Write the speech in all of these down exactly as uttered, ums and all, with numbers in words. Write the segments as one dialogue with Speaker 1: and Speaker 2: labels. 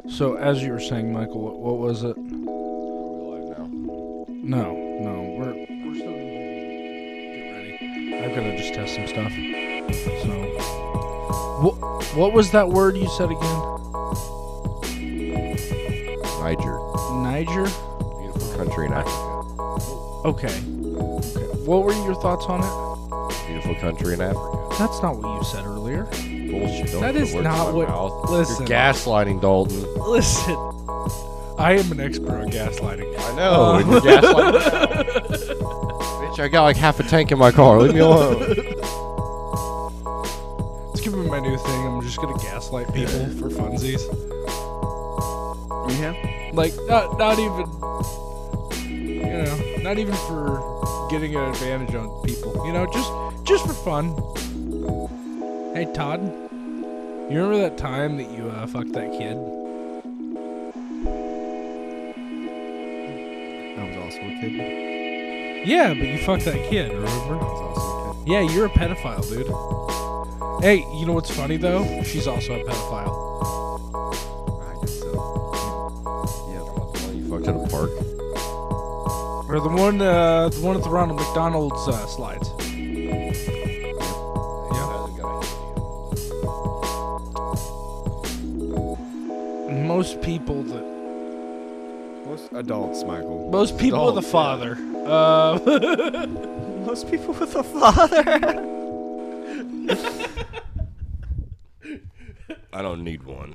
Speaker 1: So, as you were saying, Michael, what, what was it?
Speaker 2: Are we live now?
Speaker 1: No, no, we're we're still gonna get ready. I've got to just test some stuff. So, what what was that word you said again?
Speaker 2: Niger.
Speaker 1: Niger?
Speaker 2: Beautiful country in Africa.
Speaker 1: Okay. Okay. What were your thoughts on it?
Speaker 2: Beautiful country in Africa.
Speaker 1: That's not what you said earlier.
Speaker 2: Bullshit. Don't
Speaker 1: That
Speaker 2: put
Speaker 1: is
Speaker 2: words
Speaker 1: not
Speaker 2: in my
Speaker 1: what-
Speaker 2: mouth.
Speaker 1: listen.
Speaker 2: You're gaslighting, Dalton.
Speaker 1: Listen, I am an expert on gaslighting.
Speaker 2: I know. and you're gaslighting now. Bitch, I got like half a tank in my car. Leave me alone.
Speaker 1: It's gonna be my new thing. I'm just gonna gaslight people for funsies.
Speaker 3: Yeah.
Speaker 1: Like, not not even, you know, not even for getting an advantage on people. You know, just just for fun. Hey, Todd, you remember that time that you uh, fucked that kid?
Speaker 3: I was also a kid.
Speaker 1: Yeah, but you fucked that kid, remember?
Speaker 3: I was also a kid.
Speaker 1: Yeah, you're a pedophile, dude. Hey, you know what's funny, though? She's also a pedophile.
Speaker 3: I guess so. Yeah.
Speaker 2: You fucked at a park?
Speaker 1: Or the one, uh, the one at the Ronald McDonald's uh, slides. Most people that...
Speaker 3: Most adults, Michael.
Speaker 1: Most people with a
Speaker 2: Adults,
Speaker 1: father. Uh,
Speaker 3: Most people with a father.
Speaker 2: I don't need one.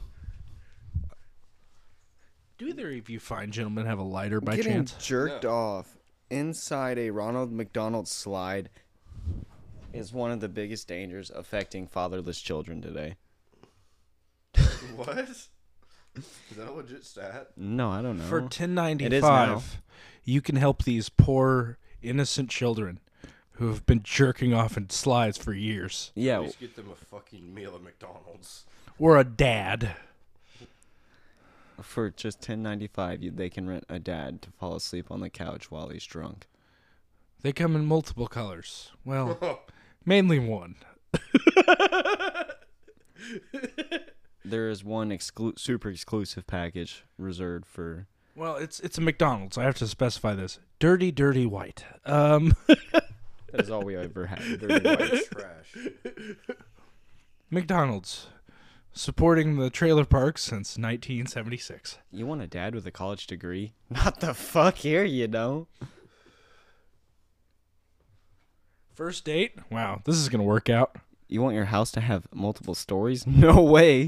Speaker 1: do either of you fine gentlemen have a lighter by
Speaker 3: Getting
Speaker 1: chance?
Speaker 3: jerked off inside a Ronald McDonald slide is one of the biggest dangers affecting fatherless children today.
Speaker 2: What? Is that a legit stat?
Speaker 3: No, I don't know.
Speaker 1: For ten ninety
Speaker 3: It is now.
Speaker 1: five, you can help these poor, innocent children who have been jerking off in slides for years.
Speaker 3: yeah,
Speaker 2: Please get them a fucking meal at McDonald's.
Speaker 1: Or a dad.
Speaker 3: for just ten ninety-five, you they can rent a dad to fall asleep on the couch while he's drunk.
Speaker 1: They come in multiple colors. Well, mainly one.
Speaker 3: There is one exclu- super exclusive package reserved for.
Speaker 1: Well, it's it's a McDonald's. I have to specify this. Dirty, dirty white. Um,
Speaker 3: That is all we ever had. Dirty whites.
Speaker 2: Trash.
Speaker 1: McDonald's. Supporting the trailer park since nineteen seventy-six.
Speaker 3: You want a dad with a college degree? Not the fuck here, you know.
Speaker 1: First date? Wow, this is going to work out.
Speaker 3: You want your house to have multiple stories? No way.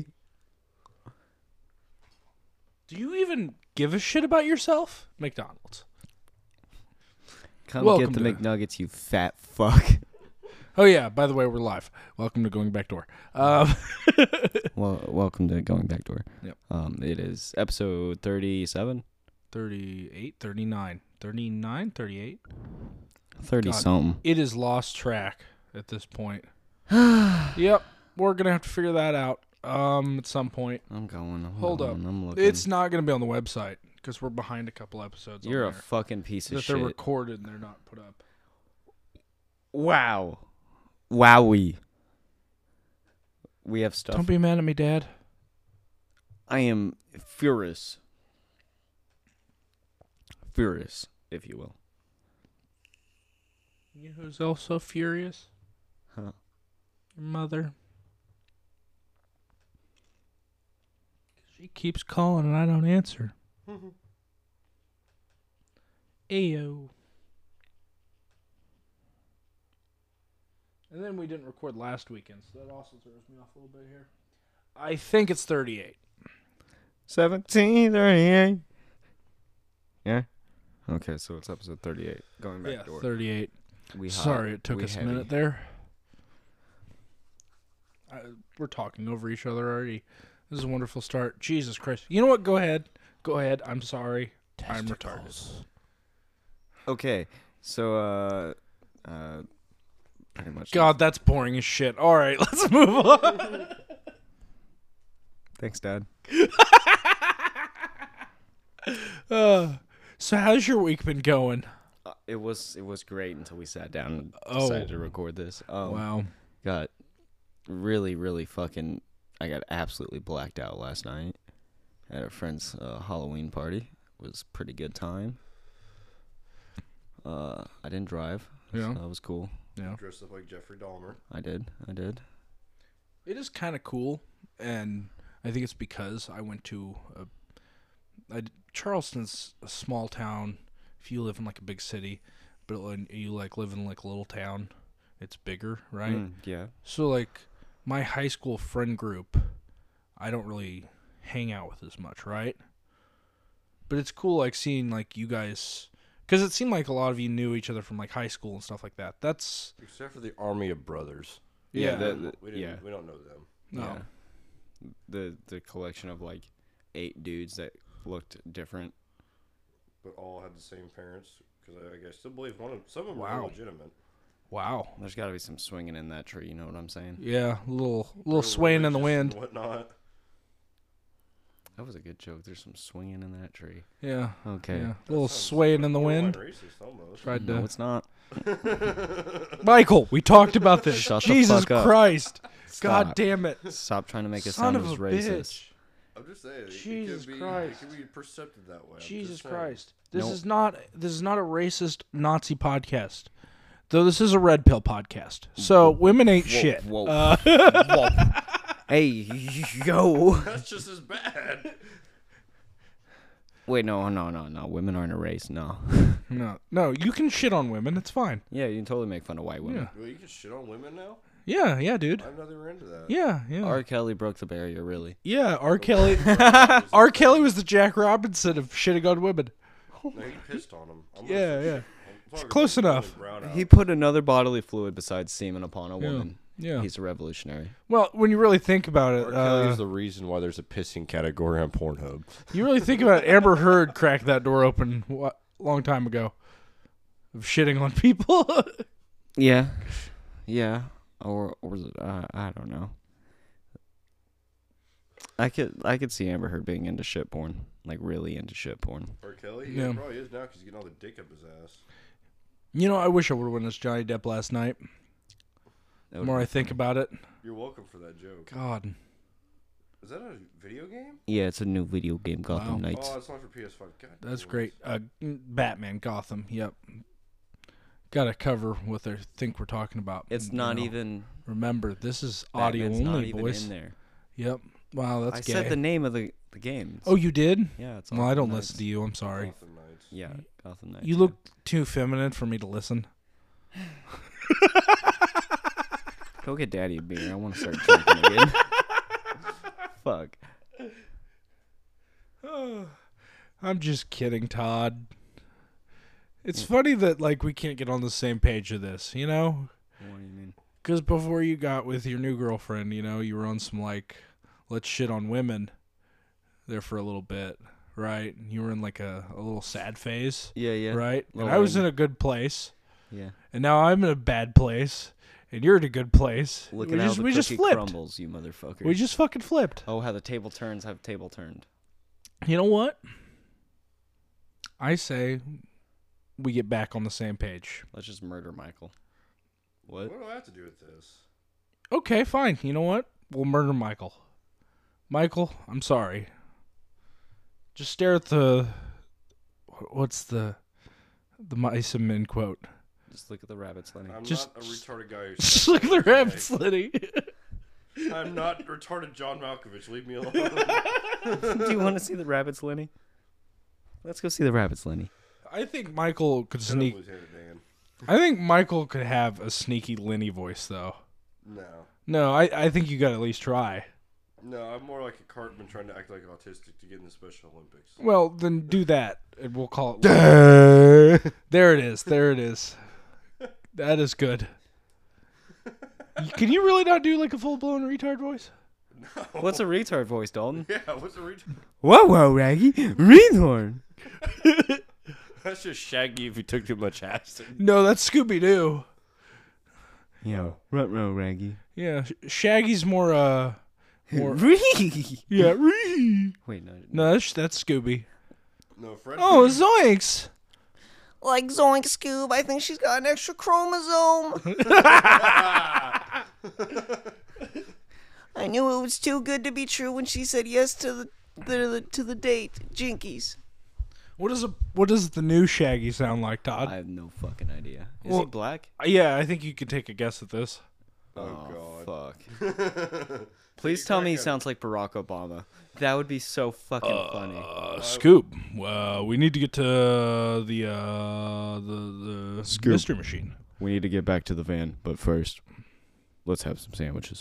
Speaker 1: Do you even give a shit about yourself? McDonald's.
Speaker 3: Come
Speaker 1: Welcome
Speaker 3: get the
Speaker 1: to-
Speaker 3: McNuggets, you fat fuck.
Speaker 1: Oh, yeah, by the way, we're live. Welcome to Going Back Door. Um,
Speaker 3: Well, welcome to Going Back Door.
Speaker 1: Yep.
Speaker 3: Um, it is episode thirty-seven,
Speaker 1: thirty-eight, thirty-nine. thirty-nine, thirty-eight.
Speaker 3: thirty
Speaker 1: God.
Speaker 3: something.
Speaker 1: It is lost track at this point. Yep, we're going to have to figure that out um, at some point.
Speaker 3: I'm going. I'm
Speaker 1: Hold
Speaker 3: going,
Speaker 1: up.
Speaker 3: I'm looking.
Speaker 1: It's not going to be on the website because we're behind a couple episodes.
Speaker 3: You're
Speaker 1: on
Speaker 3: a
Speaker 1: there.
Speaker 3: fucking piece of
Speaker 1: that
Speaker 3: shit.
Speaker 1: they're recorded and they're not put up.
Speaker 3: Wow. Wowie. We have stuff.
Speaker 1: Don't be mad at me, Dad.
Speaker 3: I am furious. Furious, if you will.
Speaker 1: You know who's also furious?
Speaker 3: Huh.
Speaker 1: Your mother. She keeps calling and I don't answer. Ayo. And then we didn't record last weekend, so that also throws me off a little bit here. I think it's thirty-eight.
Speaker 3: seventeen thirty-eight. Yeah? Okay, so it's episode thirty-eight. Going back
Speaker 1: Yeah,
Speaker 3: door.
Speaker 1: thirty-eight.
Speaker 3: We hot,
Speaker 1: Sorry it took
Speaker 3: we
Speaker 1: us
Speaker 3: heavy.
Speaker 1: a minute there. I, we're talking over each other already. This is a wonderful start. Jesus Christ. You know what? Go ahead. Go ahead. I'm sorry. I'm retarded.
Speaker 3: Okay, so, uh, uh, pretty much.
Speaker 1: God, that's boring as shit. All right, let's move on.
Speaker 3: Thanks, Dad.
Speaker 1: uh, so how's your week been going?
Speaker 3: Uh, it was it was great until we sat down and
Speaker 1: Oh.
Speaker 3: decided to record this. Um,
Speaker 1: Wow.
Speaker 3: Got really, really fucking. I got absolutely blacked out last night. at a friend's uh, Halloween party. It was a pretty good time. Uh, I didn't drive.
Speaker 1: Yeah.
Speaker 3: So that was cool.
Speaker 1: Yeah.
Speaker 2: Dressed up like Jeffrey Dahmer.
Speaker 3: I did. I did.
Speaker 1: It is kind of cool, and I think it's because I went to a, I, Charleston's a small town. If you live in like a big city, but when you like live in like a little town, it's bigger, right?
Speaker 3: Mm, yeah.
Speaker 1: So like my high school friend group, I don't really hang out with as much, right? But it's cool like seeing like you guys, because it seemed like a lot of you knew each other from like high school and stuff like that. That's
Speaker 2: Except for the Army of Brothers.
Speaker 1: yeah,
Speaker 3: Yeah, that- that-
Speaker 2: We didn't.
Speaker 3: yeah.
Speaker 2: We don't know them.
Speaker 1: no.
Speaker 3: Yeah. The the collection of like eight dudes that looked different.
Speaker 2: But all had the same parents. Because I, I still believe one of some of them
Speaker 1: Wow.
Speaker 2: were legitimate.
Speaker 1: Wow.
Speaker 3: There's got to be some swinging in that tree. You know what I'm saying?
Speaker 1: Yeah, a little little
Speaker 2: Real
Speaker 1: swaying in the
Speaker 2: religious
Speaker 1: wind.
Speaker 2: and whatnot.
Speaker 3: That was a good joke. There's some swinging in that tree.
Speaker 1: Yeah.
Speaker 3: Okay.
Speaker 1: Yeah. A little
Speaker 2: Sounds
Speaker 1: swaying in the
Speaker 2: borderline
Speaker 1: wind.
Speaker 2: Racist, almost.
Speaker 1: Tried
Speaker 3: No,
Speaker 1: to.
Speaker 3: it's not.
Speaker 1: Michael, we talked about this.
Speaker 3: Shut the
Speaker 1: Jesus
Speaker 3: fuck up.
Speaker 1: Christ. God
Speaker 3: Stop.
Speaker 1: damn it.
Speaker 3: Stop trying to make it
Speaker 1: Son
Speaker 3: sound
Speaker 1: of
Speaker 3: as
Speaker 1: a
Speaker 3: racist.
Speaker 1: bitch.
Speaker 2: I'm just saying. it-
Speaker 1: Jesus
Speaker 2: it could be,
Speaker 1: Christ.
Speaker 2: It could be perceptive that way. I'm
Speaker 1: Jesus
Speaker 2: just saying.
Speaker 1: Christ. This
Speaker 3: Nope.
Speaker 1: is not this is not a racist Nazi podcast. Though this is a red pill podcast. So women ain't shit.
Speaker 3: Whoa.
Speaker 1: Uh,
Speaker 3: Whoa. Hey, yo.
Speaker 2: That's just as bad.
Speaker 3: Wait, no, no, no, no. Women aren't a race. No.
Speaker 1: no. No, you can shit on women. It's fine.
Speaker 3: Yeah, you can totally make fun of white women.
Speaker 1: Yeah.
Speaker 2: Well, you can shit on women now?
Speaker 1: Yeah, yeah, dude.
Speaker 2: I'm not even into that.
Speaker 1: Yeah, yeah.
Speaker 3: R. Kelly broke the barrier, really.
Speaker 1: Yeah, R. Kelly R. Kelly was the Jack Robinson of shitting on women.
Speaker 2: No, he pissed on him. I'm
Speaker 1: Yeah,
Speaker 2: gonna-
Speaker 1: yeah.
Speaker 2: I'm talking
Speaker 1: close
Speaker 2: about
Speaker 1: enough.
Speaker 2: Brown out.
Speaker 3: He put another bodily fluid besides semen upon a
Speaker 1: Yeah.
Speaker 3: woman.
Speaker 1: Yeah.
Speaker 3: He's a revolutionary.
Speaker 1: Well, when you really think about it,
Speaker 2: R. Kelly
Speaker 1: uh,
Speaker 2: is the reason why there's a pissing category on Pornhub.
Speaker 1: you really think about it, Amber Heard cracked that door open a long time ago of shitting on people.
Speaker 3: Yeah. Yeah. Or or was it uh, I don't know. I could I could see Amber Heard being into shit porn. Like really into shit porn.
Speaker 2: R. Kelly?
Speaker 1: Yeah.
Speaker 2: Yeah, probably is now because he's getting all the dick up his ass.
Speaker 1: You know, I wish I would have witnessed Johnny Depp last night.
Speaker 3: That
Speaker 1: The more I
Speaker 3: would've
Speaker 1: think
Speaker 3: been
Speaker 1: about it.
Speaker 2: You're welcome for that joke.
Speaker 1: God.
Speaker 2: Is that a video game?
Speaker 3: Yeah, it's a new video game, Gotham
Speaker 1: Wow.
Speaker 3: Knights.
Speaker 2: Oh, it's not for P S five. God,
Speaker 1: That's
Speaker 2: damn it.
Speaker 1: great. Uh, Batman, Gotham. Yep. Got to cover what they think we're talking about.
Speaker 3: It's
Speaker 1: you
Speaker 3: not
Speaker 1: know.
Speaker 3: even
Speaker 1: Remember, this is audio
Speaker 3: Batman's not
Speaker 1: only,
Speaker 3: even
Speaker 1: boys.
Speaker 3: in there.
Speaker 1: Yep. Wow, that's
Speaker 3: I
Speaker 1: gay.
Speaker 3: said the name of the the game.
Speaker 1: Oh, you did?
Speaker 3: yeah, it's
Speaker 1: Well, I
Speaker 3: Gotham
Speaker 1: don't
Speaker 3: Knights.
Speaker 1: listen to you. I'm sorry.
Speaker 2: Gotham Knights.
Speaker 3: Yeah, Gotham Knights.
Speaker 1: You
Speaker 3: yeah.
Speaker 1: look too feminine for me to listen.
Speaker 3: Go get Daddy a beer. I want to start drinking again. Fuck.
Speaker 1: I'm just kidding, Todd. It's funny that like we can't get on the same page of this, you know?
Speaker 3: What do you mean?
Speaker 1: Because before you got with your new girlfriend, you know, you were on some like, let's shit on women there for a little bit, right? You were in like a, a little sad phase,
Speaker 3: Yeah, yeah.
Speaker 1: right? And
Speaker 3: Little
Speaker 1: I was
Speaker 3: ring.
Speaker 1: in a good place,
Speaker 3: Yeah.
Speaker 1: and now I'm in a bad place, and you're in a good place.
Speaker 3: Look
Speaker 1: we
Speaker 3: at how
Speaker 1: just
Speaker 3: the
Speaker 1: we
Speaker 3: cookie
Speaker 1: just flipped.
Speaker 3: crumbles, you motherfucker.
Speaker 1: We just fucking flipped.
Speaker 3: Oh, how the table turns have table turned.
Speaker 1: You know what? I say we get back on the same page.
Speaker 3: Let's just murder Michael. What?
Speaker 2: What do I have to do with this?
Speaker 1: Okay, fine. You know what? We'll murder Michael. Michael, I'm sorry. Just stare at the. What's the. The Mice and Men quote?
Speaker 3: Just look at the rabbits, Lenny.
Speaker 2: I'm
Speaker 1: Just-
Speaker 2: not a retarded guy. who
Speaker 1: Just
Speaker 2: says
Speaker 1: look at the
Speaker 2: that.
Speaker 1: rabbit slitty.
Speaker 2: I'm not retarded John Malkovich. Leave me alone.
Speaker 3: Do you want to see the rabbits, Lenny? Let's go see the rabbits, Lenny.
Speaker 1: I think Michael could
Speaker 2: Shut up,
Speaker 1: sneak.
Speaker 2: Lieutenant Dan.
Speaker 1: I think Michael could have a sneaky Lenny voice, though.
Speaker 2: No.
Speaker 1: No, I, I think you got to at least try.
Speaker 2: No, I'm more like a Cartman trying to act like autistic to get in the Special Olympics.
Speaker 1: Well, then do that, and we'll call it. There it is. There it is. That is good. You- Can you really not do like a full blown retard voice?
Speaker 3: What's a retard voice, Dalton?
Speaker 2: Yeah, what's the retard?
Speaker 3: Whoa, whoa, Raggy. Retard.
Speaker 2: That's just Shaggy if he took too much acid.
Speaker 1: No, that's Scooby Doo.
Speaker 3: Yo, rut row, Raggy.
Speaker 1: Yeah, Sh- Shaggy's more uh, more
Speaker 3: Ree.
Speaker 1: yeah. Ree.
Speaker 3: Wait, no.
Speaker 1: No, that's, that's Scooby.
Speaker 2: No, Fred.
Speaker 1: Oh, zoinks!
Speaker 4: Like Zoink Scoob, I think she's got an extra chromosome. I knew it was too good to be true when she said yes to the the to the date, Jinkies.
Speaker 1: What is a what does the new Shaggy sound like, Todd?
Speaker 3: I have no fucking idea. Is
Speaker 1: Well-
Speaker 3: he black?
Speaker 1: Yeah, I think you could take a guess at this.
Speaker 2: Oh,
Speaker 3: fuck. Please tell me he sounds like Barack Obama. That would be so fucking funny.
Speaker 1: Uh, Scoop. Uh, we need to get to the uh, the the
Speaker 3: Scoop.
Speaker 1: mystery machine.
Speaker 3: We need to get back to the van, but first, let's have some sandwiches.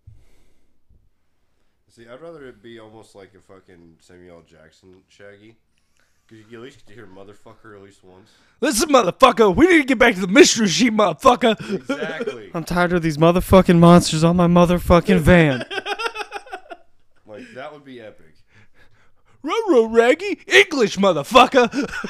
Speaker 2: See, I'd rather it be almost like a fucking Samuel L. Jackson Shaggy. Because you at least get to hear motherfucker at least once.
Speaker 1: Listen, motherfucker, we need to get back to the mystery machine, motherfucker.
Speaker 2: Exactly.
Speaker 3: I'm tired of these motherfucking monsters on my motherfucking van.
Speaker 2: Like, that would be epic.
Speaker 1: Ruh-roh, Raggy, English, motherfucker.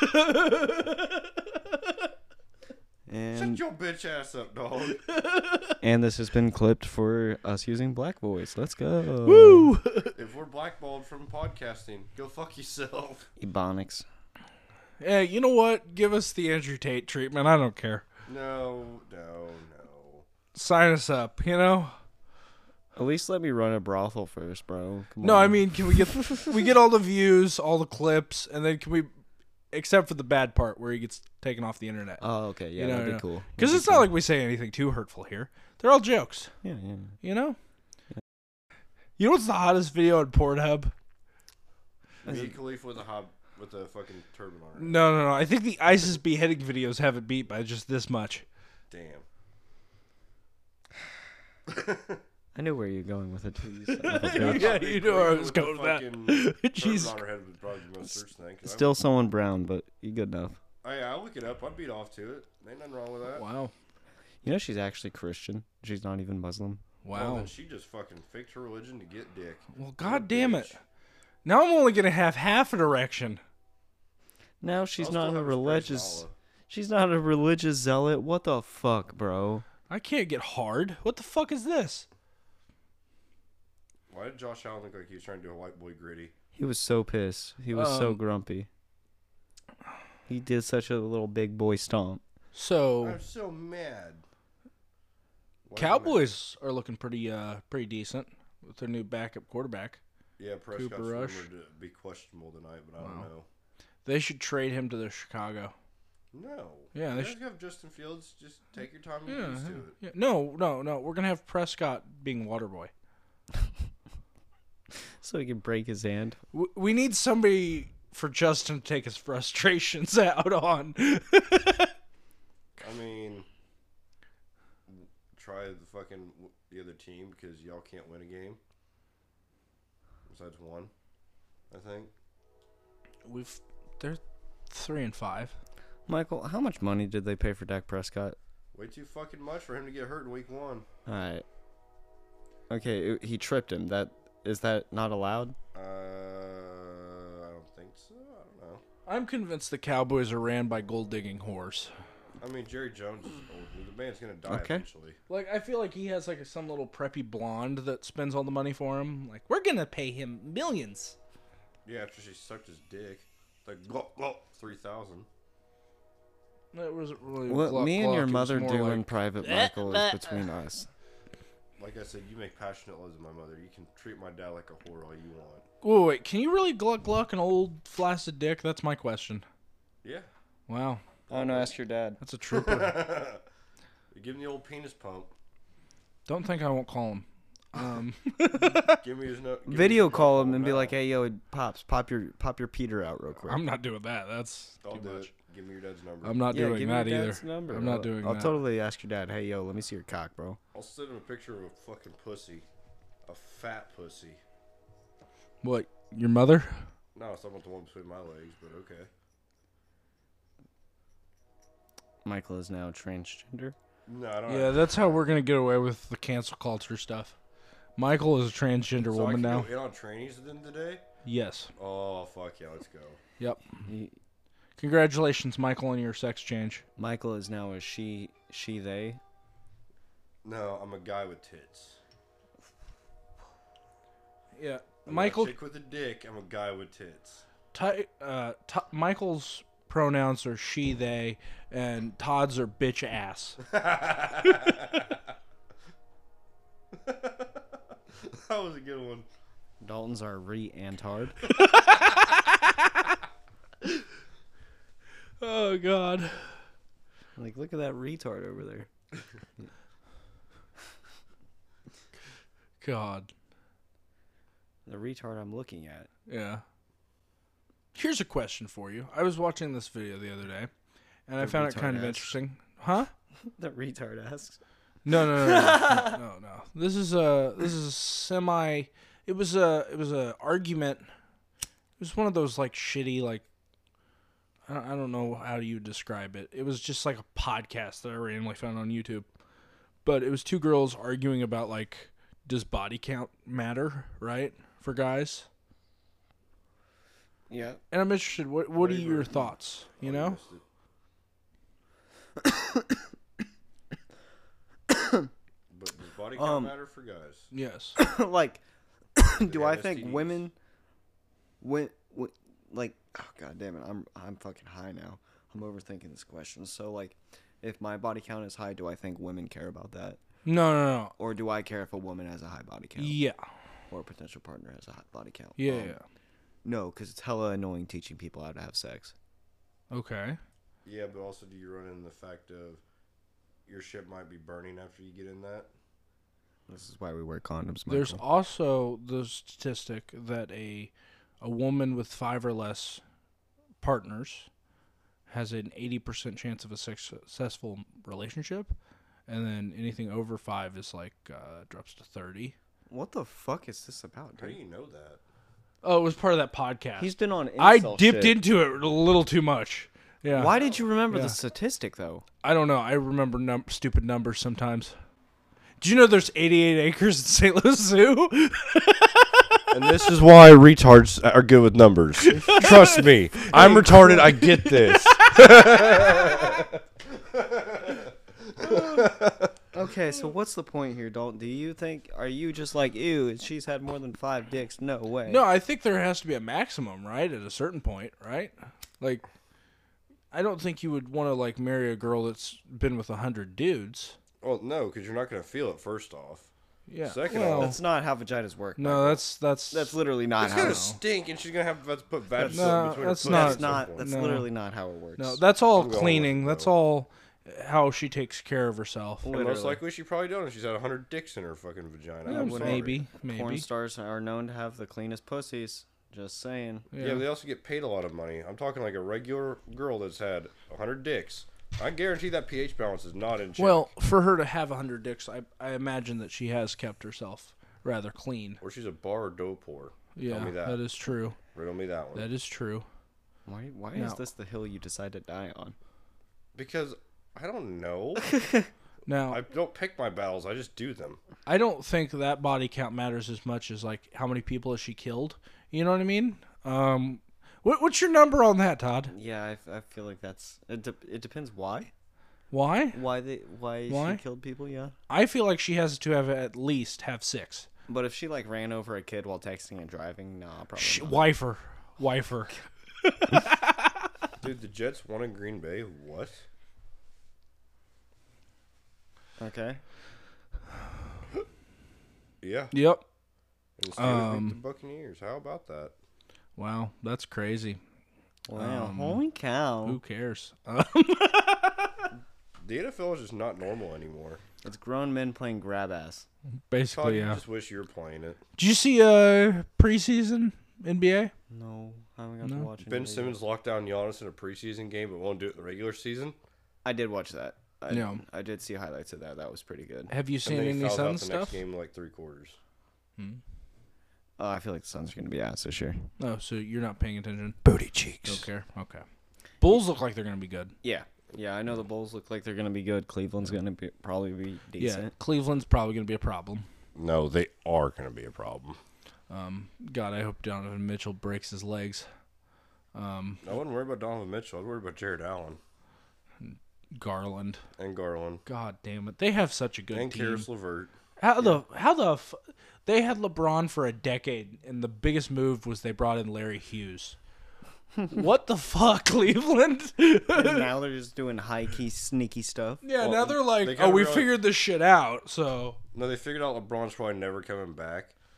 Speaker 3: And
Speaker 2: Shut your bitch ass up, dog.
Speaker 3: and this has been clipped for us using Black Voice. Let's go.
Speaker 1: Woo.
Speaker 2: If we're blackballed from podcasting, go fuck yourself.
Speaker 3: Ebonics.
Speaker 1: Yeah, you know what? Give us the Andrew Tate treatment. I don't care.
Speaker 2: No, no, no.
Speaker 1: Sign us up, you know?
Speaker 3: At least let me run a brothel first, bro. Come
Speaker 1: No,
Speaker 3: on.
Speaker 1: I mean, can we get we get all the views, all the clips, and then can we, except for the bad part where he gets taken off the internet?
Speaker 3: Oh, okay. Yeah,
Speaker 1: You know,
Speaker 3: that'd be
Speaker 1: yeah.
Speaker 3: cool.
Speaker 1: Because
Speaker 3: That'd
Speaker 1: it's
Speaker 3: be
Speaker 1: not
Speaker 3: cool.
Speaker 1: like we say anything too hurtful here. They're all jokes,
Speaker 3: Yeah, yeah.
Speaker 1: you know? You know what's the hottest video on Pornhub?
Speaker 2: Me Khalifa with a hob with a fucking turban on her.
Speaker 1: No, no, no. I think the ISIS beheading videos have it beat by just this much.
Speaker 2: Damn.
Speaker 3: I knew where you're going with it too. You son of a bitch.
Speaker 1: Yeah, you knew where I was going with that.
Speaker 2: Jeez.
Speaker 1: Jesus.
Speaker 2: Turban on her head would probably be the most searched thing. 'cause
Speaker 3: Still someone brown, but you good enough.
Speaker 2: I, I, I'll look it up. I'd beat off to it. Ain't nothing wrong with that.
Speaker 1: Wow.
Speaker 3: You know she's actually Christian. She's not even Muslim.
Speaker 2: Well,
Speaker 1: Wow.
Speaker 2: then she just fucking faked her religion to get dick.
Speaker 1: Well,
Speaker 2: What a
Speaker 1: god damn it.
Speaker 2: bitch.
Speaker 1: Now I'm only going to have half an erection.
Speaker 3: Now she's
Speaker 2: I'll
Speaker 3: not
Speaker 2: still
Speaker 3: a
Speaker 2: have her praise
Speaker 3: religious.
Speaker 2: Allah.
Speaker 3: She's not a religious zealot. What the fuck, bro?
Speaker 1: I can't get hard. What the fuck is this?
Speaker 2: Why did Josh Allen look like he was trying to do a white boy gritty?
Speaker 3: He was so pissed. He was so
Speaker 1: Um,
Speaker 3: grumpy. He did such a little big boy stomp.
Speaker 1: So,
Speaker 2: I'm so mad. Why is he
Speaker 1: Cowboys are looking pretty uh pretty decent with their new backup quarterback.
Speaker 2: mad? Yeah, Prescott's
Speaker 1: Cooper Rush.
Speaker 2: rumored to be questionable tonight, but I don't
Speaker 1: Wow.
Speaker 2: know.
Speaker 1: They should trade him to the Chicago.
Speaker 2: No.
Speaker 1: Yeah,
Speaker 2: you
Speaker 1: they
Speaker 2: guys
Speaker 1: should-
Speaker 2: have Justin Fields. Just take your time and
Speaker 1: Yeah,
Speaker 2: get used to
Speaker 1: yeah,
Speaker 2: it.
Speaker 1: yeah. No, no, no. We're gonna have Prescott being Waterboy.
Speaker 3: So he can break his hand.
Speaker 1: W- We need somebody for Justin to take his frustrations out on.
Speaker 2: I mean, try the fucking the other team because y'all can't win a game. Besides one, I think.
Speaker 1: We've they're three and five.
Speaker 3: Michael, how much money did they pay for Dak Prescott?
Speaker 2: Way too fucking much for him to get hurt in week one.
Speaker 3: All right. Okay, it- he tripped him. That is that not allowed?
Speaker 2: Uh, I don't think so. I don't know.
Speaker 1: I'm convinced the Cowboys are ran by gold digging whores.
Speaker 2: I mean, Jerry Jones is old. The man's gonna die
Speaker 3: Okay.
Speaker 2: eventually.
Speaker 1: Like I feel like he has like some little preppy blonde that spends all the money for him. Like we're gonna pay him millions.
Speaker 2: Yeah, after she sucked his dick, like glop glop three thousand.
Speaker 1: That wasn't really.
Speaker 3: What
Speaker 1: gluck,
Speaker 3: me and
Speaker 1: gluck.
Speaker 3: your
Speaker 1: It was
Speaker 3: mother
Speaker 1: more
Speaker 3: do in
Speaker 1: like,
Speaker 3: private, Michael, is between us.
Speaker 2: Like I said, you make passionate loves of my mother. You can treat my dad like a whore all you want.
Speaker 1: Whoa, wait, can you really gluck gluck an old flaccid dick? That's my question.
Speaker 2: Yeah.
Speaker 1: Wow,
Speaker 3: Oh no, ask your dad.
Speaker 1: that's a trooper.
Speaker 2: Give him the old penis pump.
Speaker 1: Don't think I won't call him. Um,
Speaker 2: Give me his no. give me
Speaker 3: Video
Speaker 2: his
Speaker 3: call
Speaker 2: number
Speaker 3: him and be
Speaker 2: now.
Speaker 3: like, "Hey, yo, pops, pop your pop your Peter out real quick."
Speaker 1: I'm not doing that. That's
Speaker 2: I'll
Speaker 1: too
Speaker 2: do
Speaker 1: much.
Speaker 2: it. Give me your dad's number.
Speaker 1: I'm not
Speaker 3: yeah,
Speaker 1: doing
Speaker 3: give
Speaker 1: that
Speaker 3: me your
Speaker 1: either.
Speaker 3: dad's number.
Speaker 1: I'm not
Speaker 3: I'll-
Speaker 1: doing
Speaker 3: I'll
Speaker 1: that.
Speaker 3: totally ask your dad. Hey, yo, let me see your cock, bro.
Speaker 2: I'll send him a picture of a fucking pussy, a fat pussy.
Speaker 1: What? Your mother?
Speaker 2: No, it's not the one between my legs, but okay.
Speaker 3: Michael is now transgender.
Speaker 2: No, I don't.
Speaker 1: Yeah, that's how we're gonna get away with the cancel culture stuff. Michael is a transgender
Speaker 2: so I
Speaker 1: woman
Speaker 2: can
Speaker 1: now.
Speaker 2: Go in on trainees at the end of the day.
Speaker 1: Yes.
Speaker 2: Oh fuck yeah, let's go.
Speaker 1: Yep.
Speaker 3: He,
Speaker 1: Congratulations, Michael, on your sex change.
Speaker 3: Michael is now a she, she, they.
Speaker 2: No, I'm a guy with tits.
Speaker 1: Yeah.
Speaker 2: I'm
Speaker 1: Michael.
Speaker 2: not a chick with a dick. I'm a guy with tits.
Speaker 1: Ty, uh, T- Michael's pronouns are she, they, and Todd's are bitch ass.
Speaker 2: That was a good one.
Speaker 3: Daltons are re-antard.
Speaker 1: Oh God.
Speaker 3: Like, look at that retard over there.
Speaker 1: God.
Speaker 3: The retard I'm looking at.
Speaker 1: Yeah. Here's a question for you. I was watching this video the other day, and I
Speaker 3: The
Speaker 1: found it
Speaker 3: retard
Speaker 1: kind of
Speaker 3: asks.
Speaker 1: interesting. Huh?
Speaker 3: The retard asks.
Speaker 1: No, no, no, no, no, no, no. This is a this is a semi. It was a it was a argument. It was one of those like shitty like. I don't, I don't know how you would describe it. It was just like a podcast that I randomly found on YouTube, but it was two girls arguing about like, does body count matter, right, for guys?
Speaker 3: Yeah.
Speaker 1: And I'm interested. What what are
Speaker 2: Maybe.
Speaker 1: your thoughts? You
Speaker 2: I
Speaker 1: know?
Speaker 2: missed it. But does body count
Speaker 3: Um,
Speaker 2: matter for guys?
Speaker 1: Yes.
Speaker 3: Like,
Speaker 2: they
Speaker 3: do I
Speaker 2: have
Speaker 3: think
Speaker 2: S T Ds?
Speaker 3: women, wi- wi- like, oh god damn it, I'm I'm fucking high now. I'm overthinking this question. So like, if my body count is high, do I think women care about that,
Speaker 1: No, no, no.
Speaker 3: or do I care if a woman has a high body count,
Speaker 1: Yeah.
Speaker 3: or a potential partner has a high body count?
Speaker 1: Yeah.
Speaker 3: Um,
Speaker 1: yeah.
Speaker 3: No, because it's hella annoying teaching people how to have sex.
Speaker 1: Okay.
Speaker 2: Yeah, but also do you run in the fact of your shit might be burning after you get in that?
Speaker 3: This is why we wear condoms. Michael.
Speaker 1: There's also the statistic that a a woman with five or less partners has an eighty percent chance of a successful relationship, and then anything over five is like uh, drops to thirty.
Speaker 3: What the fuck is this about,
Speaker 2: How do
Speaker 3: dude?
Speaker 2: you know that?
Speaker 1: Oh, it was part of that podcast.
Speaker 3: He's been on.
Speaker 1: I
Speaker 3: incel
Speaker 1: dipped
Speaker 3: shit.
Speaker 1: into it a little too much. Yeah.
Speaker 3: Why did you remember
Speaker 1: Yeah.
Speaker 3: the statistic though?
Speaker 1: I don't know. I remember num- stupid numbers sometimes. Do you know there's eighty-eight acres in Saint Louis Zoo?
Speaker 2: And this is why retards are good with numbers. Trust me. I'm retarded. I get this.
Speaker 3: Okay, so what's the point here, Dalton? Do you think, are you just like, ew, she's had more than five dicks? No way.
Speaker 1: No, I think there has to be a maximum, right? At a certain point, right? Like, I don't think you would want to like marry a girl that's been with a hundred dudes.
Speaker 2: Well, no, because you're not going to feel it, first off.
Speaker 1: Yeah.
Speaker 2: Second
Speaker 1: well,
Speaker 2: off-
Speaker 3: That's not how vaginas work.
Speaker 1: no,
Speaker 3: Michael.
Speaker 1: that's that's
Speaker 3: That's literally not
Speaker 2: It's
Speaker 3: how
Speaker 2: going
Speaker 3: it
Speaker 2: to
Speaker 3: works.
Speaker 2: stink, and she's going to have to put bad
Speaker 3: That's-
Speaker 2: soap
Speaker 1: No,
Speaker 2: between
Speaker 1: that's
Speaker 2: her
Speaker 1: not-
Speaker 2: pussy
Speaker 3: That's
Speaker 2: at some
Speaker 3: not,
Speaker 2: point.
Speaker 3: that's
Speaker 1: No.
Speaker 3: literally not how it works.
Speaker 1: no, that's all
Speaker 2: I'm going
Speaker 1: cleaning.
Speaker 2: with it,
Speaker 1: That's
Speaker 2: though.
Speaker 1: all how she takes care of herself.
Speaker 2: And most
Speaker 3: Literally.
Speaker 2: likely she probably don't. She's had one hundred dicks in her fucking vagina.
Speaker 1: Yeah,
Speaker 2: I'm
Speaker 3: wouldn't-
Speaker 2: sorry.
Speaker 1: maybe,
Speaker 3: Porn
Speaker 1: maybe.
Speaker 3: stars are known to have the cleanest pussies. Just saying.
Speaker 2: Yeah. but they also get paid a lot of money. I'm talking like a regular girl that's had one hundred dicks. I guarantee that pH balance is not in check.
Speaker 1: Well, for her to have a hundred dicks, I I imagine that she has kept herself rather clean.
Speaker 2: Or she's a bar or dope whore.
Speaker 1: Yeah,
Speaker 2: Tell me that.
Speaker 1: that is true.
Speaker 2: Riddle me that one.
Speaker 1: That is true.
Speaker 3: Why Why
Speaker 1: No.
Speaker 3: is this the hill you decide to die on?
Speaker 2: Because I don't know.
Speaker 1: Now,
Speaker 2: I don't pick my battles. I just do them.
Speaker 1: I don't think that body count matters as much as like how many people has she killed. You know what I mean? Um, what, what's your number on that, Todd?
Speaker 3: Yeah, I, f- I feel like that's. It, de- it depends why.
Speaker 1: Why?
Speaker 3: Why they Why,
Speaker 1: Why?
Speaker 3: she killed people? Yeah.
Speaker 1: I feel like she has to have at least have six.
Speaker 3: But if she like ran over a kid while texting and driving, nah, probably
Speaker 1: Sh-
Speaker 3: not.
Speaker 1: wifer, wifer.
Speaker 2: Dude, the Jets won in Green Bay. What?
Speaker 3: Okay.
Speaker 2: Yeah.
Speaker 1: Yep.
Speaker 2: And the Steelers
Speaker 1: Um,
Speaker 2: beat the Buccaneers. How about that?
Speaker 1: Wow, that's crazy.
Speaker 3: Wow.
Speaker 1: Um,
Speaker 3: Holy cow.
Speaker 1: Who cares? Uh,
Speaker 2: The N F L is just not normal anymore.
Speaker 3: It's grown men playing grab ass.
Speaker 2: Todd,
Speaker 1: basically,
Speaker 2: you
Speaker 1: yeah.
Speaker 2: just wish you were playing it.
Speaker 1: Did you see uh preseason N B A?
Speaker 3: No, I haven't got
Speaker 1: No?
Speaker 3: to watch it.
Speaker 2: Ben Simmons locked down Giannis in a preseason game, but won't do it in the regular season.
Speaker 3: I did watch that. I,
Speaker 1: Yeah.
Speaker 3: I did see highlights of that. That was pretty good.
Speaker 1: Have you
Speaker 2: And
Speaker 1: seen
Speaker 2: then he
Speaker 1: any
Speaker 2: fouls out
Speaker 1: Suns
Speaker 2: the next
Speaker 1: stuff?
Speaker 2: game in like three quarters.
Speaker 3: Uh, I feel like the Suns are going to be ass this year.
Speaker 1: Oh, so you're not paying attention?
Speaker 3: Booty cheeks.
Speaker 1: Don't care. Okay. Bulls look like they're gonna be good.
Speaker 3: Yeah. Yeah, I know the Bulls look like they're going to be good. Cleveland's going to be probably be
Speaker 1: Yeah,
Speaker 3: decent.
Speaker 1: Cleveland's probably gonna be a problem.
Speaker 2: No, they are going to be a problem.
Speaker 1: Um, God, I hope Donovan Mitchell breaks his legs. Um,
Speaker 2: I wouldn't worry about Donovan Mitchell. I'd worry about Jared Allen
Speaker 1: Garland.
Speaker 2: and Garland
Speaker 1: God damn it, they have such a good
Speaker 2: and
Speaker 1: team.
Speaker 2: Karis LeVert.
Speaker 1: How the how the f- they had LeBron for a decade, and the biggest move was they brought in Larry Hughes. What the fuck, Cleveland?
Speaker 3: And now they're just doing high key sneaky stuff.
Speaker 1: Yeah,
Speaker 2: Well,
Speaker 1: now they're like,
Speaker 2: they
Speaker 1: oh,
Speaker 2: kinda
Speaker 1: we
Speaker 2: realize-
Speaker 1: figured this shit out. So
Speaker 2: No, they figured out LeBron's probably never coming back.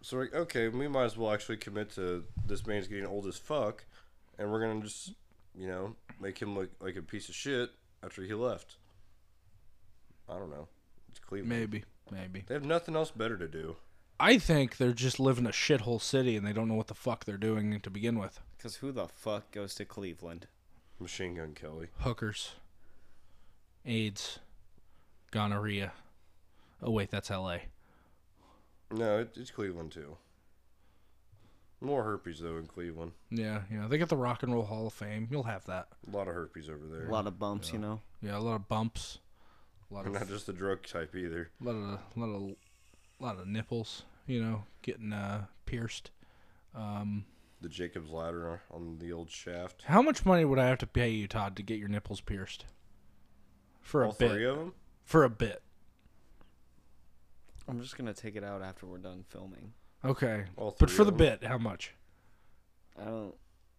Speaker 2: So we're like, okay, we might as well actually commit to this man's getting old as fuck, and we're gonna just, you know, make him look like a piece of shit after he left. I don't know. It's Cleveland.
Speaker 1: Maybe, maybe.
Speaker 2: They have nothing else better to do.
Speaker 1: I think they're just living a shithole city and they don't know what the fuck they're doing to begin with.
Speaker 3: Because who the fuck goes to Cleveland?
Speaker 2: Machine Gun Kelly.
Speaker 1: Hookers, AIDS, gonorrhea. Oh wait, that's L A.
Speaker 2: No, it, it's Cleveland too. More herpes though in Cleveland.
Speaker 1: Yeah, yeah. They got the Rock and Roll Hall of Fame. You'll have that.
Speaker 2: A lot of herpes over there.
Speaker 3: A lot of bumps, you know.
Speaker 1: Yeah, a lot of bumps. A lot of
Speaker 2: Not just the drug type either.
Speaker 1: a lot of lot of lot of nipples. You know, getting uh, pierced. Um,
Speaker 2: The Jacob's Ladder on the old shaft.
Speaker 1: how much money would I have to pay you, Todd, to get your nipples pierced? For a
Speaker 2: All
Speaker 1: bit.
Speaker 2: three of them?
Speaker 1: For a bit.
Speaker 3: I'm just gonna take it out after we're done filming.
Speaker 1: Okay.
Speaker 2: All
Speaker 1: But
Speaker 2: three
Speaker 1: for
Speaker 2: of
Speaker 1: the
Speaker 2: them?
Speaker 1: bit, how much?
Speaker 3: I don't.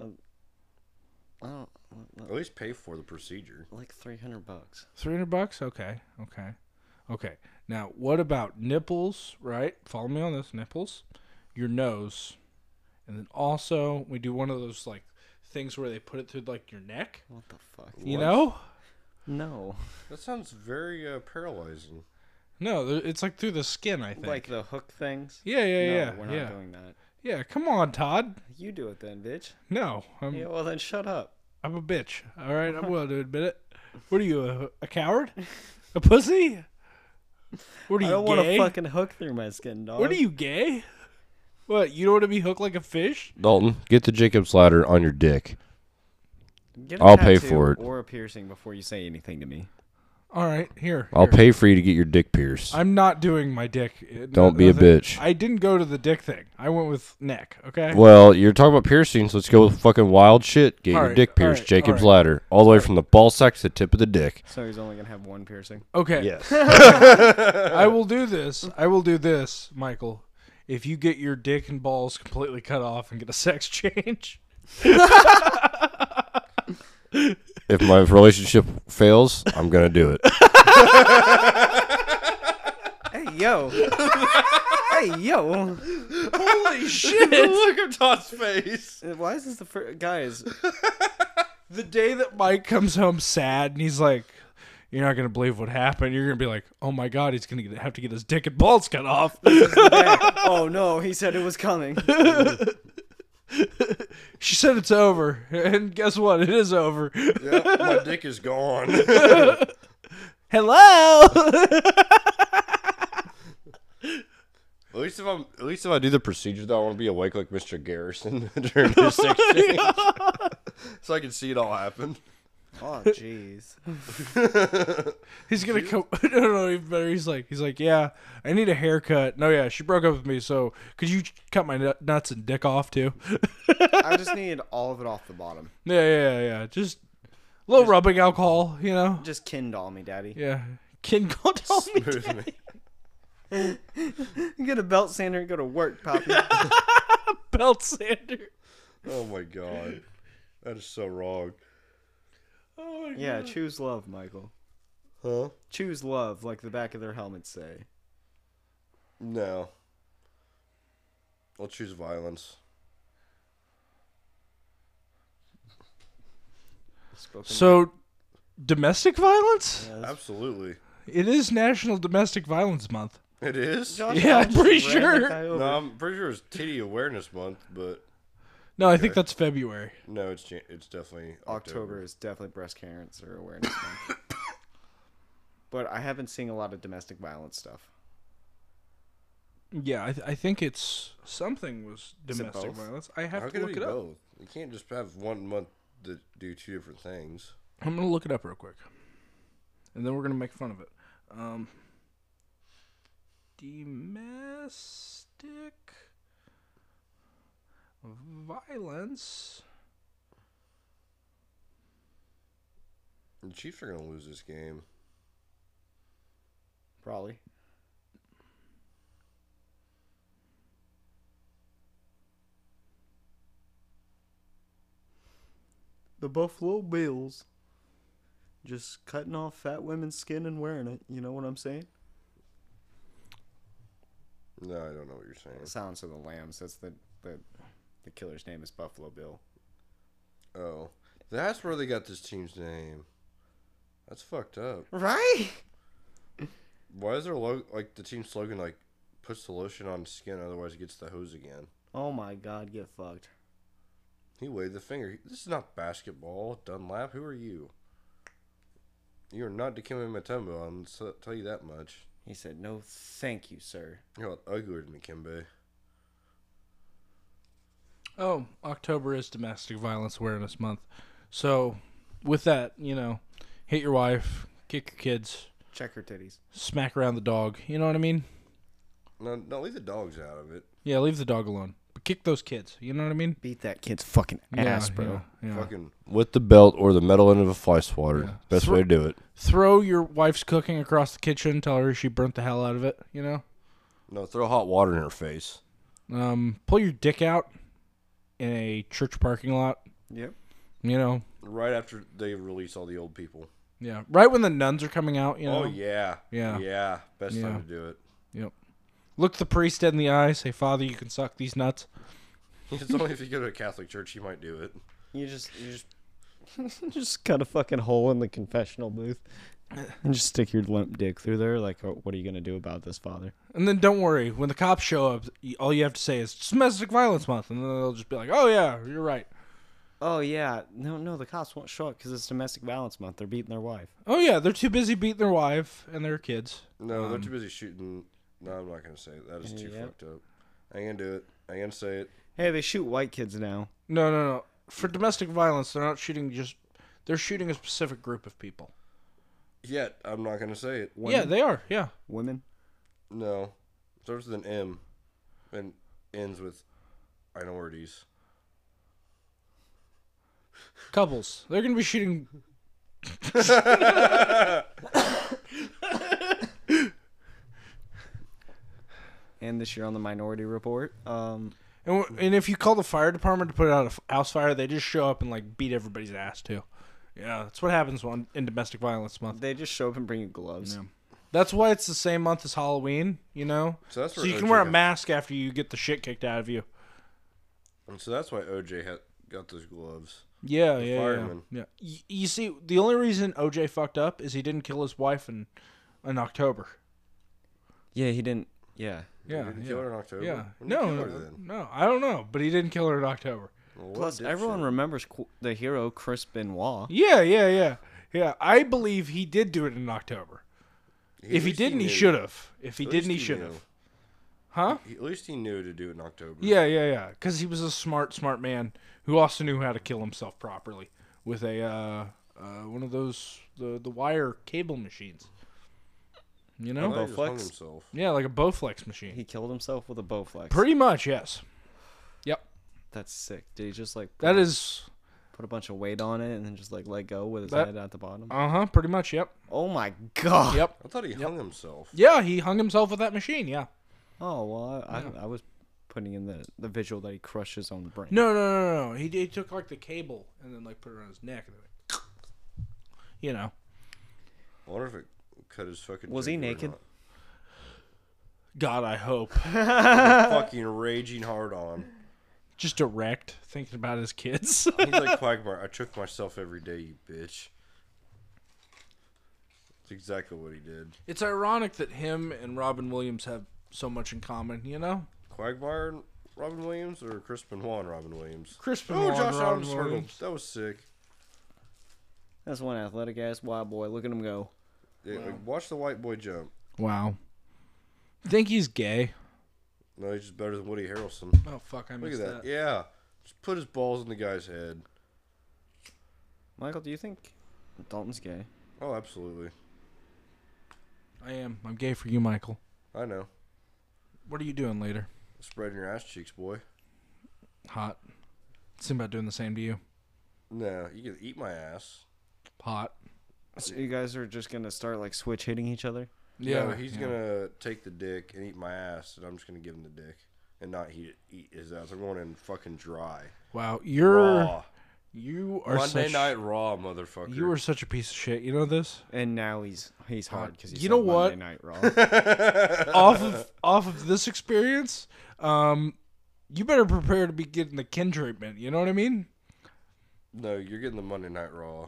Speaker 3: I don't.
Speaker 2: At least pay for the procedure.
Speaker 3: Like three hundred bucks.
Speaker 1: Three hundred bucks. Okay. Okay. Okay. Now, what about nipples? Right. Follow me on this. Nipples, your nose, and then also we do one of those like things where they put it through like your neck.
Speaker 3: What the fuck?
Speaker 1: You
Speaker 2: What?
Speaker 1: know?
Speaker 3: No.
Speaker 2: That sounds very uh, paralyzing.
Speaker 1: No, th- it's like through the skin. I think.
Speaker 3: Like the hook things?
Speaker 1: Yeah. Yeah.
Speaker 3: no,
Speaker 1: yeah.
Speaker 3: we're not
Speaker 1: yeah.
Speaker 3: doing that.
Speaker 1: Yeah. Come on, Todd.
Speaker 3: You do it then, bitch.
Speaker 1: No, I'm
Speaker 3: Yeah, well then shut up.
Speaker 1: I'm a bitch. All right. I'm willing to admit it. What are you, a, a coward? A pussy? What are
Speaker 3: I
Speaker 1: you,
Speaker 3: don't want
Speaker 1: gay?
Speaker 3: to fucking hook through my skin, dog.
Speaker 1: What are you, gay? What, you don't want to be hooked like a fish?
Speaker 2: Dalton, get the Jacob's Ladder on your dick.
Speaker 3: Get a
Speaker 2: I'll pay
Speaker 3: tattoo
Speaker 2: for it.
Speaker 3: Or a piercing before you say anything to me.
Speaker 1: All right, here.
Speaker 2: I'll
Speaker 1: here.
Speaker 2: pay for you to get your dick pierced.
Speaker 1: I'm not doing my dick. uh,
Speaker 2: Don't be a
Speaker 1: nothing.
Speaker 2: bitch.
Speaker 1: I didn't go to the dick thing. I went with neck, okay?
Speaker 2: Well, you're talking about piercings. Let's go with fucking wild shit. Get
Speaker 1: All
Speaker 2: your
Speaker 1: right,
Speaker 2: dick
Speaker 1: all
Speaker 2: pierced.
Speaker 1: right,
Speaker 2: Jacob's
Speaker 1: all right.
Speaker 2: Ladder. All the way from the ball sack to the tip of the dick.
Speaker 3: So he's only gonna have one piercing.
Speaker 1: Okay.
Speaker 2: Yes.
Speaker 1: I will do this. I will do this, Michael. If you get your dick and balls completely cut off and get a sex change.
Speaker 2: If my relationship fails, I'm going to do it.
Speaker 3: Hey yo. Hey yo.
Speaker 1: Holy shit.
Speaker 2: Look at Todd's face.
Speaker 3: Uh, Why is this the first guys?
Speaker 1: The day that Mike comes home sad and he's like, you're not going to believe what happened. You're going to be like, oh my God, he's going to have to get his dick and balls cut off.
Speaker 3: Oh no, he said it was coming.
Speaker 1: She said it's over. And guess what? It is over.
Speaker 2: Yep, my dick is gone.
Speaker 1: Hello.
Speaker 2: At least if I'm, at least if I do the procedure, though, I want to be awake like Mister Garrison during the sex change, so I can see it all happen.
Speaker 3: Oh jeez.
Speaker 1: He's gonna come. No, no, no, even better. He's like, he's like, yeah, I need a haircut. No, yeah, she broke up with me. So could you cut my nut- nuts and dick off too?
Speaker 3: I just need all of it off the bottom.
Speaker 1: Yeah, yeah, yeah. Just a little rubbing alcohol, you know.
Speaker 3: Just Kindle me, daddy.
Speaker 1: Yeah, can go tell me.
Speaker 2: Smooth me.
Speaker 3: Get a belt sander and go to work, Poppy.
Speaker 1: Belt sander.
Speaker 2: Oh my God, that is so wrong.
Speaker 1: Oh my
Speaker 3: Yeah, choose love, Michael.
Speaker 2: Huh?
Speaker 3: Choose love, like the back of their helmets say.
Speaker 2: No. I'll choose violence.
Speaker 3: Spoken
Speaker 1: So, domestic violence?
Speaker 3: Yeah, that's-
Speaker 2: Absolutely.
Speaker 1: It is National Domestic Violence Month.
Speaker 2: It is?
Speaker 3: Josh
Speaker 1: Yeah, I'm
Speaker 3: Allen just
Speaker 1: pretty
Speaker 3: ran that
Speaker 1: sure.
Speaker 3: guy over.
Speaker 2: No, I'm pretty sure it's Titty Awareness Month, but
Speaker 1: No, I think
Speaker 2: Okay.
Speaker 1: that's February.
Speaker 2: no, it's Jan- it's definitely
Speaker 3: October
Speaker 2: October.
Speaker 3: is definitely breast cancer awareness month. But I haven't seen a lot of domestic violence stuff.
Speaker 1: Yeah, I, th- I think it's something was
Speaker 3: Is it
Speaker 1: domestic
Speaker 3: both?
Speaker 1: violence. I have
Speaker 2: How
Speaker 1: to
Speaker 2: can it
Speaker 1: look
Speaker 2: be
Speaker 1: it up.
Speaker 2: both? You can't just have one month that do two different things.
Speaker 1: I'm gonna look it up real quick, and then we're gonna make fun of it. Um, domestic violence.
Speaker 2: The Chiefs are gonna lose this game.
Speaker 3: Probably. The Buffalo Bills. Just cutting off fat women's skin and wearing it. You know what I'm saying?
Speaker 2: No, I don't know what you're saying.
Speaker 3: Silence of the Lambs. That's the the the killer's name is Buffalo Bill.
Speaker 2: Oh, that's where they got this team's name. That's fucked up.
Speaker 3: Right?
Speaker 2: Why is their lo- like the team slogan like puts the lotion on skin, otherwise it gets the hose again?
Speaker 3: Oh my God, get fucked.
Speaker 2: He waved the finger. This is not basketball, Dunlap. Who are you? You are not Dikembe Mutombo. I'll s- tell you that much.
Speaker 3: He said, "No, thank you, sir."
Speaker 2: You're a lot uglier than Dikembe.
Speaker 1: Oh, October is Domestic Violence Awareness Month. So, with that, you know, hit your wife, kick your kids,
Speaker 3: Check her titties.
Speaker 1: smack around the dog. You know what I mean?
Speaker 2: No, don't leave the dogs out of it.
Speaker 1: Yeah, leave the dog alone. But kick those kids. You know what I mean?
Speaker 3: Beat that kid's fucking ass,
Speaker 1: yeah,
Speaker 3: bro.
Speaker 1: Yeah, yeah.
Speaker 2: Fucking with the belt or the metal end of a fly swatter.
Speaker 1: Yeah.
Speaker 2: Best
Speaker 1: Thro-
Speaker 2: way to do it.
Speaker 1: Throw your wife's cooking across the kitchen. Tell her she burnt the hell out of it. You know?
Speaker 2: No, throw hot water in her face.
Speaker 1: Um, pull your dick out in a church parking lot.
Speaker 3: Yep.
Speaker 1: You know?
Speaker 2: Right after they release all the old people.
Speaker 1: Yeah. Right when the nuns are coming out, you know?
Speaker 2: Oh, yeah.
Speaker 1: Yeah.
Speaker 2: Yeah. Best
Speaker 1: Yeah.
Speaker 2: time to do it.
Speaker 1: Yep. Look the priest dead in the eye. Say, Father, you can suck these nuts.
Speaker 2: It's only if you go to a Catholic church you might do it.
Speaker 3: You just you just just cut a fucking hole in the confessional booth and just stick your limp dick through there. Like, oh, what are you gonna do about this, Father?
Speaker 1: And then don't worry. When the cops show up, y- all you have to say is, it's Domestic Violence Month. And then they'll just be like, oh, yeah, you're right.
Speaker 3: Oh yeah, no, no, the cops won't show up because it's domestic violence month. They're beating their wife.
Speaker 1: Oh, yeah, they're too busy beating their wife and their kids.
Speaker 2: No, they're
Speaker 1: Um,
Speaker 2: too busy shooting. No, I'm not going to say it. That is too
Speaker 3: Yep.
Speaker 2: fucked up. I ain't going to do it. I ain't going to say it.
Speaker 3: Hey, they shoot white kids now.
Speaker 1: No, no, no. For domestic violence, they're not shooting just... They're shooting a specific group of people.
Speaker 2: Yet, I'm not going to say it.
Speaker 3: Women?
Speaker 1: Yeah, they are. Yeah.
Speaker 3: Women.
Speaker 2: No. Starts with an M and ends with minorities.
Speaker 1: Couples. They're going to be shooting...
Speaker 3: And this year on the Minority Report, um,
Speaker 1: And, w- and if you call the fire department to put out a f- house fire, they just show up and, like, beat everybody's ass, too. Yeah, that's what happens when, in Domestic Violence Month.
Speaker 3: they just show up and bring you gloves.
Speaker 1: Yeah. That's why it's the same month as Halloween, you know?
Speaker 2: So that's
Speaker 1: So
Speaker 2: where
Speaker 1: you
Speaker 2: O
Speaker 1: can
Speaker 2: J
Speaker 1: wear a
Speaker 2: got-
Speaker 1: mask after you get the shit kicked out of you.
Speaker 2: And so that's why O J had got those gloves.
Speaker 1: Yeah,
Speaker 2: The
Speaker 1: yeah, yeah.
Speaker 2: fireman.
Speaker 1: yeah. Y- you see, the only reason O J fucked up is he didn't kill his wife in, in October.
Speaker 3: Yeah, he didn't. Yeah.
Speaker 1: Yeah,
Speaker 2: Did he
Speaker 1: yeah.
Speaker 2: kill her in October?
Speaker 1: Yeah.
Speaker 2: When did he
Speaker 1: No,
Speaker 2: kill
Speaker 1: no,
Speaker 2: her then?
Speaker 1: no, I don't know, but he didn't kill her in October.
Speaker 2: Well, what
Speaker 3: Plus,
Speaker 2: dipshit.
Speaker 3: everyone remembers Qu- the hero Chris Benoit.
Speaker 1: Yeah, yeah, yeah. Yeah, I believe he did do it in October.
Speaker 2: At
Speaker 1: If he
Speaker 2: least
Speaker 1: didn't, he
Speaker 2: knew.
Speaker 1: should have. If he
Speaker 2: At
Speaker 1: didn't, he
Speaker 2: least he
Speaker 1: should
Speaker 2: knew.
Speaker 1: have. Huh?
Speaker 2: He- At least he knew to do it in October.
Speaker 1: Yeah, yeah, yeah. Because he was a smart, smart man who also knew how to kill himself properly with a uh, uh, one of those the the wire cable machines. You
Speaker 2: I
Speaker 1: know?
Speaker 2: thought he just hung
Speaker 3: Bowflex?
Speaker 2: himself.
Speaker 1: Yeah, like a Bowflex machine.
Speaker 3: He killed himself with a Bowflex.
Speaker 1: Pretty much, yes. Yep.
Speaker 3: That's sick. Did he just like put,
Speaker 1: That is,
Speaker 3: put a bunch of weight on it and then just like let go with his
Speaker 1: That-
Speaker 3: head at the bottom?
Speaker 1: uh huh. Pretty much, yep.
Speaker 3: Oh my god.
Speaker 1: Yep.
Speaker 2: I thought he hung himself.
Speaker 1: Yeah, he hung himself with that machine. Yeah.
Speaker 3: Oh well, I,
Speaker 1: Yeah.
Speaker 3: I, I was putting in the the visual that he crushed his own brain.
Speaker 1: No, no, no, no. He, he took like the cable and then like put it around his neck and then, like, you know.
Speaker 2: I wonder if it cut his fucking.
Speaker 3: Was he
Speaker 2: finger or
Speaker 3: naked?
Speaker 2: not.
Speaker 1: God, I hope.
Speaker 2: Fucking raging hard on.
Speaker 1: Just erect, thinking about his kids.
Speaker 2: He's like Quagmire. I choke myself every day, you bitch. That's exactly what he did.
Speaker 1: It's ironic that him and Robin Williams have so much in common, you know?
Speaker 2: Quagmire and Robin Williams or Chris Benoit and Robin Williams?
Speaker 1: Chris
Speaker 2: Oh,
Speaker 1: Benoit
Speaker 2: Josh
Speaker 1: and Robin
Speaker 2: Adams hurdled.
Speaker 1: Williams.
Speaker 2: That was sick.
Speaker 3: That's one athletic ass white boy. Look at him go.
Speaker 2: Yeah, like, watch the white boy jump.
Speaker 1: Wow. Think he's gay?
Speaker 2: No, he's just better than Woody Harrelson.
Speaker 1: Oh, fuck, I
Speaker 2: Look at
Speaker 1: missed
Speaker 2: that.
Speaker 1: that.
Speaker 2: Yeah. Just put his balls in the guy's head.
Speaker 3: Michael, do you think Dalton's gay?
Speaker 2: Oh, absolutely.
Speaker 1: I am. I'm gay for you, Michael.
Speaker 2: I know.
Speaker 1: What are you doing later?
Speaker 2: Spreading your ass cheeks, boy.
Speaker 1: Hot. Seem about doing the same to you.
Speaker 2: No, you can eat my ass.
Speaker 1: Hot.
Speaker 3: So you guys are just gonna start like switch hitting each other?
Speaker 1: Yeah,
Speaker 2: No, he's
Speaker 1: yeah.
Speaker 2: gonna take the dick and eat my ass, and I'm just gonna give him the dick and not eat eat his ass. I'm going in fucking dry.
Speaker 1: Wow, you're
Speaker 2: Raw.
Speaker 1: You are
Speaker 2: Monday
Speaker 1: such,
Speaker 2: Night Raw, motherfucker.
Speaker 1: You are such a piece of shit. You know this?
Speaker 3: And now he's he's hard because he's
Speaker 1: You know what?
Speaker 3: Monday Night Raw.
Speaker 1: off of off of this experience, um, you better prepare to be getting the kin treatment. You know what I mean?
Speaker 2: No, you're getting the Monday Night Raw.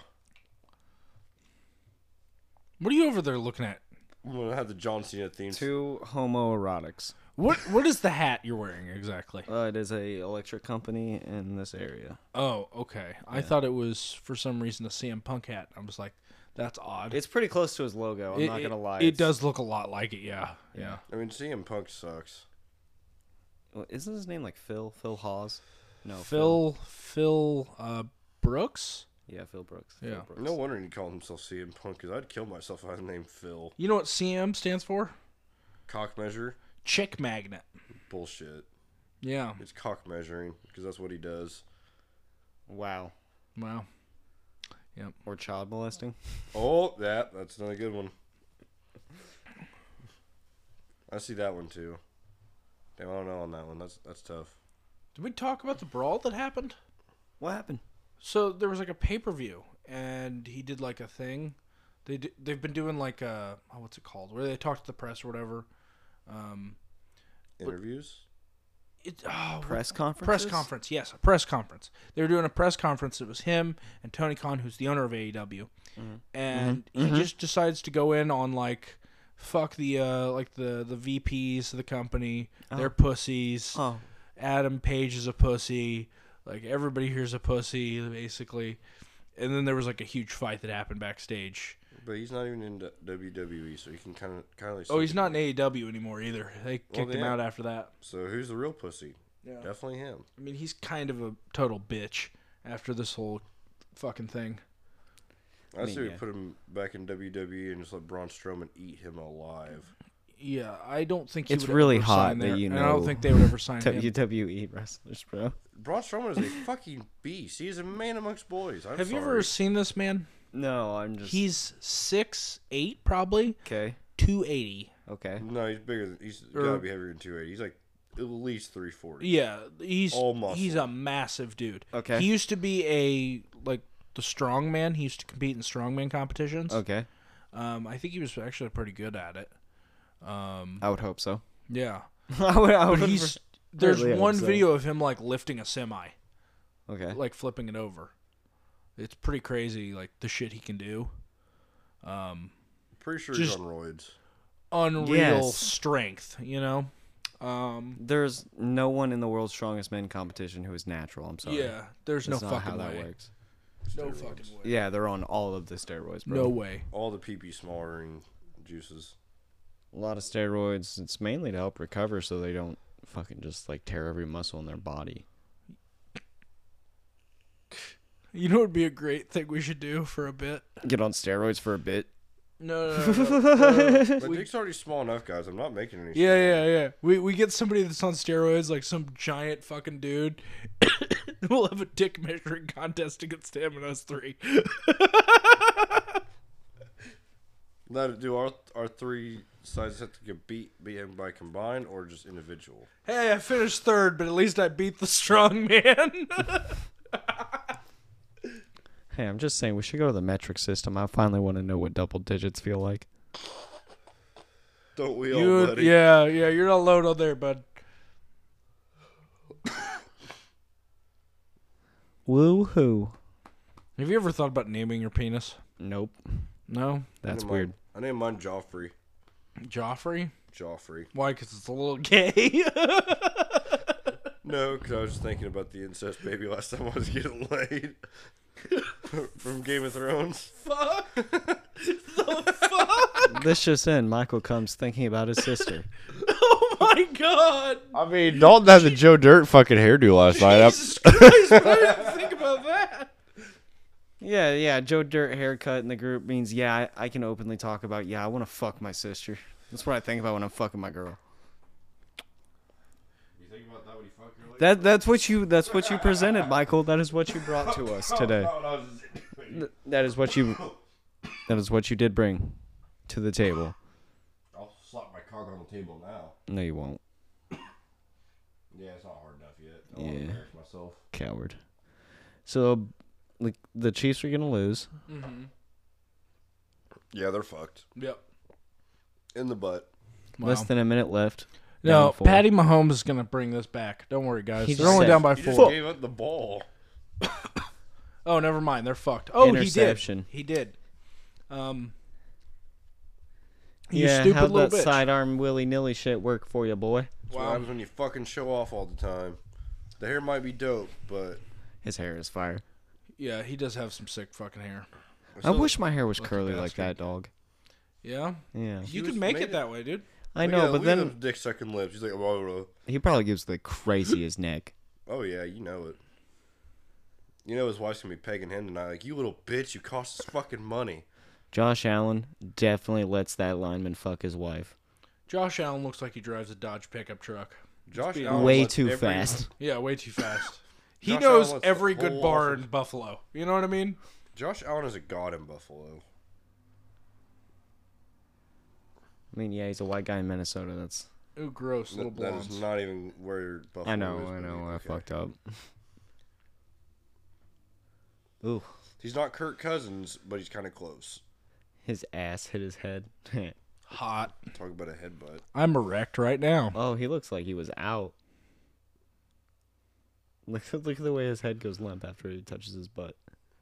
Speaker 1: What are you over there looking at?
Speaker 2: I'm gonna have the John Cena theme.
Speaker 3: Two homoerotics.
Speaker 1: What What is the hat you're wearing exactly?
Speaker 3: Uh, it is a electric company in this area.
Speaker 1: Oh, okay. I thought it was for some reason a C M Punk hat. I was like, that's odd.
Speaker 3: It's pretty close to his logo. I'm
Speaker 1: It-
Speaker 3: not gonna
Speaker 1: it-
Speaker 3: lie.
Speaker 1: It
Speaker 3: It's-
Speaker 1: does look a lot like it. Yeah. Yeah.
Speaker 2: I mean, C M Punk sucks.
Speaker 3: Well, isn't his name like Phil? Phil Hawes? No.
Speaker 1: Phil Phil uh, Brooks.
Speaker 3: Yeah, Phil Brooks.
Speaker 1: Yeah.
Speaker 3: Phil Brooks.
Speaker 2: No wonder he called himself C M Punk, because I'd kill myself if I had the name Phil.
Speaker 1: You know what C M stands for?
Speaker 2: Cock measure?
Speaker 1: Chick magnet.
Speaker 2: Bullshit.
Speaker 1: Yeah.
Speaker 2: It's cock measuring, because that's what he does.
Speaker 3: Wow.
Speaker 1: Wow.
Speaker 3: Or child molesting.
Speaker 2: Oh, that that's another good one. I see that one too. Damn, I don't know on that one. That's that's tough.
Speaker 1: Did we talk about the brawl that happened?
Speaker 3: What happened?
Speaker 1: So there was like a pay per view, and he did like a thing. They d- they've been doing like a oh, what's it called? Where they talk to the press or whatever. Um,
Speaker 2: Interviews?
Speaker 1: it oh,
Speaker 3: Press conference.
Speaker 1: press conference. Yes, a press conference. They were doing a press conference. It was him and Tony Khan, who's the owner of A E W, and he just decides to go in on like, fuck the uh like the the V Ps of the company. They're pussies.
Speaker 3: Oh.
Speaker 1: Adam Page is a pussy. Like everybody here's a pussy, basically. And then there was like a huge fight that happened backstage.
Speaker 2: But he's not even in d- W W E, so he can kind of kind of.
Speaker 1: Oh, he's not in A E W anymore either. They kicked him
Speaker 2: yeah.
Speaker 1: out after that.
Speaker 2: So who's the real pussy?
Speaker 1: Yeah.
Speaker 2: Definitely him.
Speaker 1: I mean, he's kind of a total bitch after this whole fucking thing.
Speaker 2: I
Speaker 3: mean,
Speaker 2: say we
Speaker 3: yeah.
Speaker 2: put him back in W W E and just let Braun Strowman eat him alive.
Speaker 1: Yeah, I don't think he
Speaker 3: It's
Speaker 1: would
Speaker 3: really
Speaker 1: ever
Speaker 3: hot
Speaker 1: sign
Speaker 3: that
Speaker 1: there,
Speaker 3: you
Speaker 1: and I don't
Speaker 3: know
Speaker 1: think they would ever sign him.
Speaker 3: W W E wrestlers, bro.
Speaker 2: Braun Strowman is a fucking beast. He is a man amongst boys. I'm
Speaker 1: Have you
Speaker 2: sorry.
Speaker 1: ever seen this man?
Speaker 3: No, I'm just.
Speaker 1: He's six eight, probably
Speaker 3: okay.
Speaker 1: two eighty.
Speaker 3: Okay.
Speaker 2: No, he's bigger than. He's
Speaker 1: Or-
Speaker 2: gotta be heavier than two eighty. He's like at least three forty.
Speaker 1: Yeah, he's
Speaker 2: All muscle.
Speaker 1: he's a massive dude.
Speaker 3: Okay.
Speaker 1: He used to be a like the strongman. He used to compete in strongman competitions.
Speaker 3: Okay.
Speaker 1: Um, I think he was actually pretty good at it. Um,
Speaker 3: I would hope so.
Speaker 1: yeah,
Speaker 3: I would. I
Speaker 1: but
Speaker 3: would
Speaker 1: he's there's
Speaker 3: really hope
Speaker 1: one
Speaker 3: so.
Speaker 1: video of him like lifting a semi,
Speaker 3: okay.
Speaker 1: like flipping it over. It's pretty crazy, like the shit he can do. Um,
Speaker 2: Pretty sure
Speaker 1: Just-
Speaker 2: he's on roids.
Speaker 1: unreal
Speaker 3: Yes.
Speaker 1: strength, you know. Um,
Speaker 3: There's no one in the world's strongest men competition who is natural. I'm sorry.
Speaker 1: yeah, there's no
Speaker 3: That's not
Speaker 1: fucking
Speaker 3: how
Speaker 1: way.
Speaker 3: that works.
Speaker 1: No
Speaker 2: Steroids.
Speaker 1: fucking way.
Speaker 3: Yeah, they're on all of the steroids, bro.
Speaker 1: No way.
Speaker 2: All the pee pee smattering juices.
Speaker 3: A lot of steroids. It's mainly to help recover, so they don't fucking just like tear every muscle in their body.
Speaker 1: You know what would be a great thing we should do for a bit?
Speaker 3: Get on steroids for a bit.
Speaker 1: No, no, no. no, no.
Speaker 2: My dick's already small enough, guys. I'm not making any.
Speaker 1: Yeah,
Speaker 2: smaller.
Speaker 1: yeah, yeah. We we get somebody that's on steroids, like some giant fucking dude. We'll have a dick measuring contest against him and us three.
Speaker 2: That do our our three sides have to get beat beat by combined or just individual?
Speaker 1: Hey, I finished third, but at least I beat the strong man.
Speaker 3: Hey, I'm just saying we should go to the metric system. I finally want to know what double digits feel like.
Speaker 2: Don't we all,
Speaker 1: You,
Speaker 2: buddy?
Speaker 1: yeah, yeah, you're not alone on there, bud.
Speaker 3: Woo-hoo.
Speaker 1: Have you ever thought about naming your penis?
Speaker 3: Nope.
Speaker 1: No?
Speaker 2: I
Speaker 3: That's
Speaker 2: named
Speaker 3: weird.
Speaker 2: Mine, I named mine Joffrey.
Speaker 1: Joffrey?
Speaker 2: Joffrey.
Speaker 1: Why? Because it's a little gay.
Speaker 2: No, because I was just thinking about the incest baby last time I was getting laid. From Game of Thrones.
Speaker 1: Fuck. The fuck?
Speaker 3: This just in, Michael comes thinking about his sister.
Speaker 1: Oh my god.
Speaker 2: I mean, Dalton had the Joe Dirt fucking hairdo last night.
Speaker 1: Jesus Christ, I didn't think about that.
Speaker 3: Yeah, yeah, Joe Dirt haircut in the group means, yeah, I, I can openly talk about, yeah, I want to fuck my sister. That's what I think about when I'm fucking my girl.
Speaker 2: You think about that when you fuck your lady?
Speaker 3: That that's what you that's what you presented, Michael. That is what you brought to us today. Th- That is what you that is what you did bring to the table.
Speaker 2: I'll slap my cock on the table now.
Speaker 3: No, you won't,
Speaker 2: Yeah, it's not hard enough yet. I don't want
Speaker 3: Yeah.
Speaker 2: to embarrass myself.
Speaker 3: coward. So like the Chiefs are gonna lose.
Speaker 1: Mm-hmm.
Speaker 2: Yeah, they're fucked.
Speaker 1: Yep.
Speaker 2: In the butt.
Speaker 1: Wow.
Speaker 3: Less than a minute left.
Speaker 1: No,
Speaker 3: Down four.
Speaker 1: Patty Mahomes is going to bring this back. Don't worry, guys.
Speaker 3: He
Speaker 1: They're
Speaker 3: just
Speaker 1: only
Speaker 3: said-
Speaker 1: down by
Speaker 2: He just
Speaker 1: four.
Speaker 2: gave up the ball.
Speaker 1: Oh, never mind. They're fucked. Oh,
Speaker 3: Interception.
Speaker 1: he did. He did. Um, you
Speaker 3: Yeah,
Speaker 1: stupid
Speaker 3: how'd
Speaker 1: little
Speaker 3: that
Speaker 1: bitch.
Speaker 3: sidearm willy nilly shit work for you, boy?
Speaker 2: That's what happens when you fucking show off all the time. The hair might be dope, but
Speaker 3: His hair is fire.
Speaker 1: Yeah, he does have some sick fucking hair.
Speaker 3: I
Speaker 2: still-
Speaker 3: wish my hair was
Speaker 2: lucky
Speaker 3: curly like
Speaker 2: bastard.
Speaker 3: that, dog.
Speaker 1: Yeah?
Speaker 3: Yeah.
Speaker 2: He
Speaker 1: You
Speaker 2: was
Speaker 1: can make
Speaker 2: made
Speaker 1: it
Speaker 2: it-
Speaker 1: that way, dude.
Speaker 3: I
Speaker 2: Look
Speaker 3: know,
Speaker 2: at-
Speaker 3: but
Speaker 2: look at
Speaker 3: then
Speaker 2: those dick sucking lips. He's like, blah, blah, blah.
Speaker 3: he probably gives the craziest neck.
Speaker 2: Oh yeah, you know it. You know his wife's gonna be pegging him tonight. Like, you little bitch, you cost us fucking money.
Speaker 3: Josh Allen definitely lets that lineman fuck his wife.
Speaker 1: Josh Allen looks like he drives a Dodge pickup truck.
Speaker 2: Josh
Speaker 1: be
Speaker 2: Allen
Speaker 3: Way
Speaker 2: lets
Speaker 3: too
Speaker 2: every-
Speaker 3: fast.
Speaker 1: Yeah, way too fast. He
Speaker 2: Josh
Speaker 1: knows
Speaker 2: Allen lets
Speaker 1: every
Speaker 2: the
Speaker 1: good
Speaker 2: whole
Speaker 1: bar
Speaker 2: offense-
Speaker 1: in Buffalo. You know what I mean?
Speaker 2: Josh Allen is a god in Buffalo.
Speaker 3: I mean, yeah, he's a white guy in Minnesota. That's.
Speaker 1: Ooh, gross. Little
Speaker 2: That, that
Speaker 1: blondes.
Speaker 2: is not even where Buffalo
Speaker 3: I know,
Speaker 2: is.
Speaker 3: I
Speaker 2: but
Speaker 3: know, I
Speaker 2: okay.
Speaker 3: fucked up. Ooh,
Speaker 2: He's not Kirk Cousins, but he's kind of close.
Speaker 3: his ass hit his head.
Speaker 1: Hot.
Speaker 2: Talk about a headbutt.
Speaker 1: I'm erect right now.
Speaker 3: Oh, he looks like he was out. Look, look at the way his head goes limp after he touches his butt.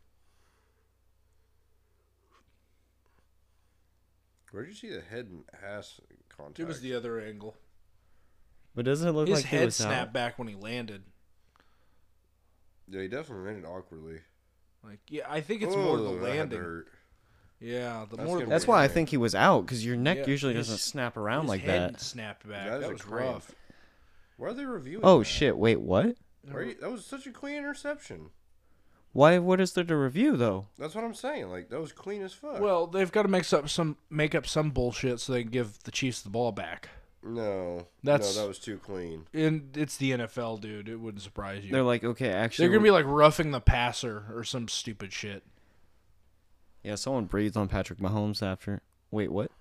Speaker 2: Where'd you see the head and ass contact?
Speaker 1: It was the other angle.
Speaker 3: But doesn't it look
Speaker 1: His
Speaker 3: like he
Speaker 1: head
Speaker 3: was
Speaker 1: snapped
Speaker 3: out?
Speaker 1: back when he landed.
Speaker 2: Yeah, he definitely landed awkwardly.
Speaker 1: Like, yeah, I think it's
Speaker 2: Oh,
Speaker 1: more the
Speaker 2: that had to
Speaker 1: landing.
Speaker 2: hurt.
Speaker 1: Yeah, the
Speaker 2: That's
Speaker 1: more
Speaker 2: gonna
Speaker 1: the
Speaker 3: That's
Speaker 2: be
Speaker 3: why I
Speaker 2: interesting.
Speaker 3: think he was out, because your neck
Speaker 1: Yeah,
Speaker 3: usually
Speaker 1: his-
Speaker 3: doesn't snap around
Speaker 1: his
Speaker 3: like
Speaker 1: head
Speaker 3: that.
Speaker 1: snapped back.
Speaker 2: That is
Speaker 1: That
Speaker 2: a
Speaker 1: was
Speaker 2: cramp.
Speaker 1: rough.
Speaker 2: Why are they reviewing
Speaker 3: Oh
Speaker 2: that?
Speaker 3: shit! Wait, what?
Speaker 2: Why are you- that was such a clean interception.
Speaker 3: Why? What is there to review though?
Speaker 2: That's what I'm saying. Like, that was clean as fuck.
Speaker 1: Well, they've got to make up some make up some bullshit so they can give the Chiefs the ball back.
Speaker 2: no.
Speaker 1: That's-
Speaker 2: No, that was too clean.
Speaker 1: And it's the N F L, dude. It wouldn't surprise you.
Speaker 3: They're like, okay, actually,
Speaker 1: They're gonna be like roughing the passer or some stupid shit.
Speaker 3: yeah. Someone breathed on Patrick Mahomes after. Wait, what?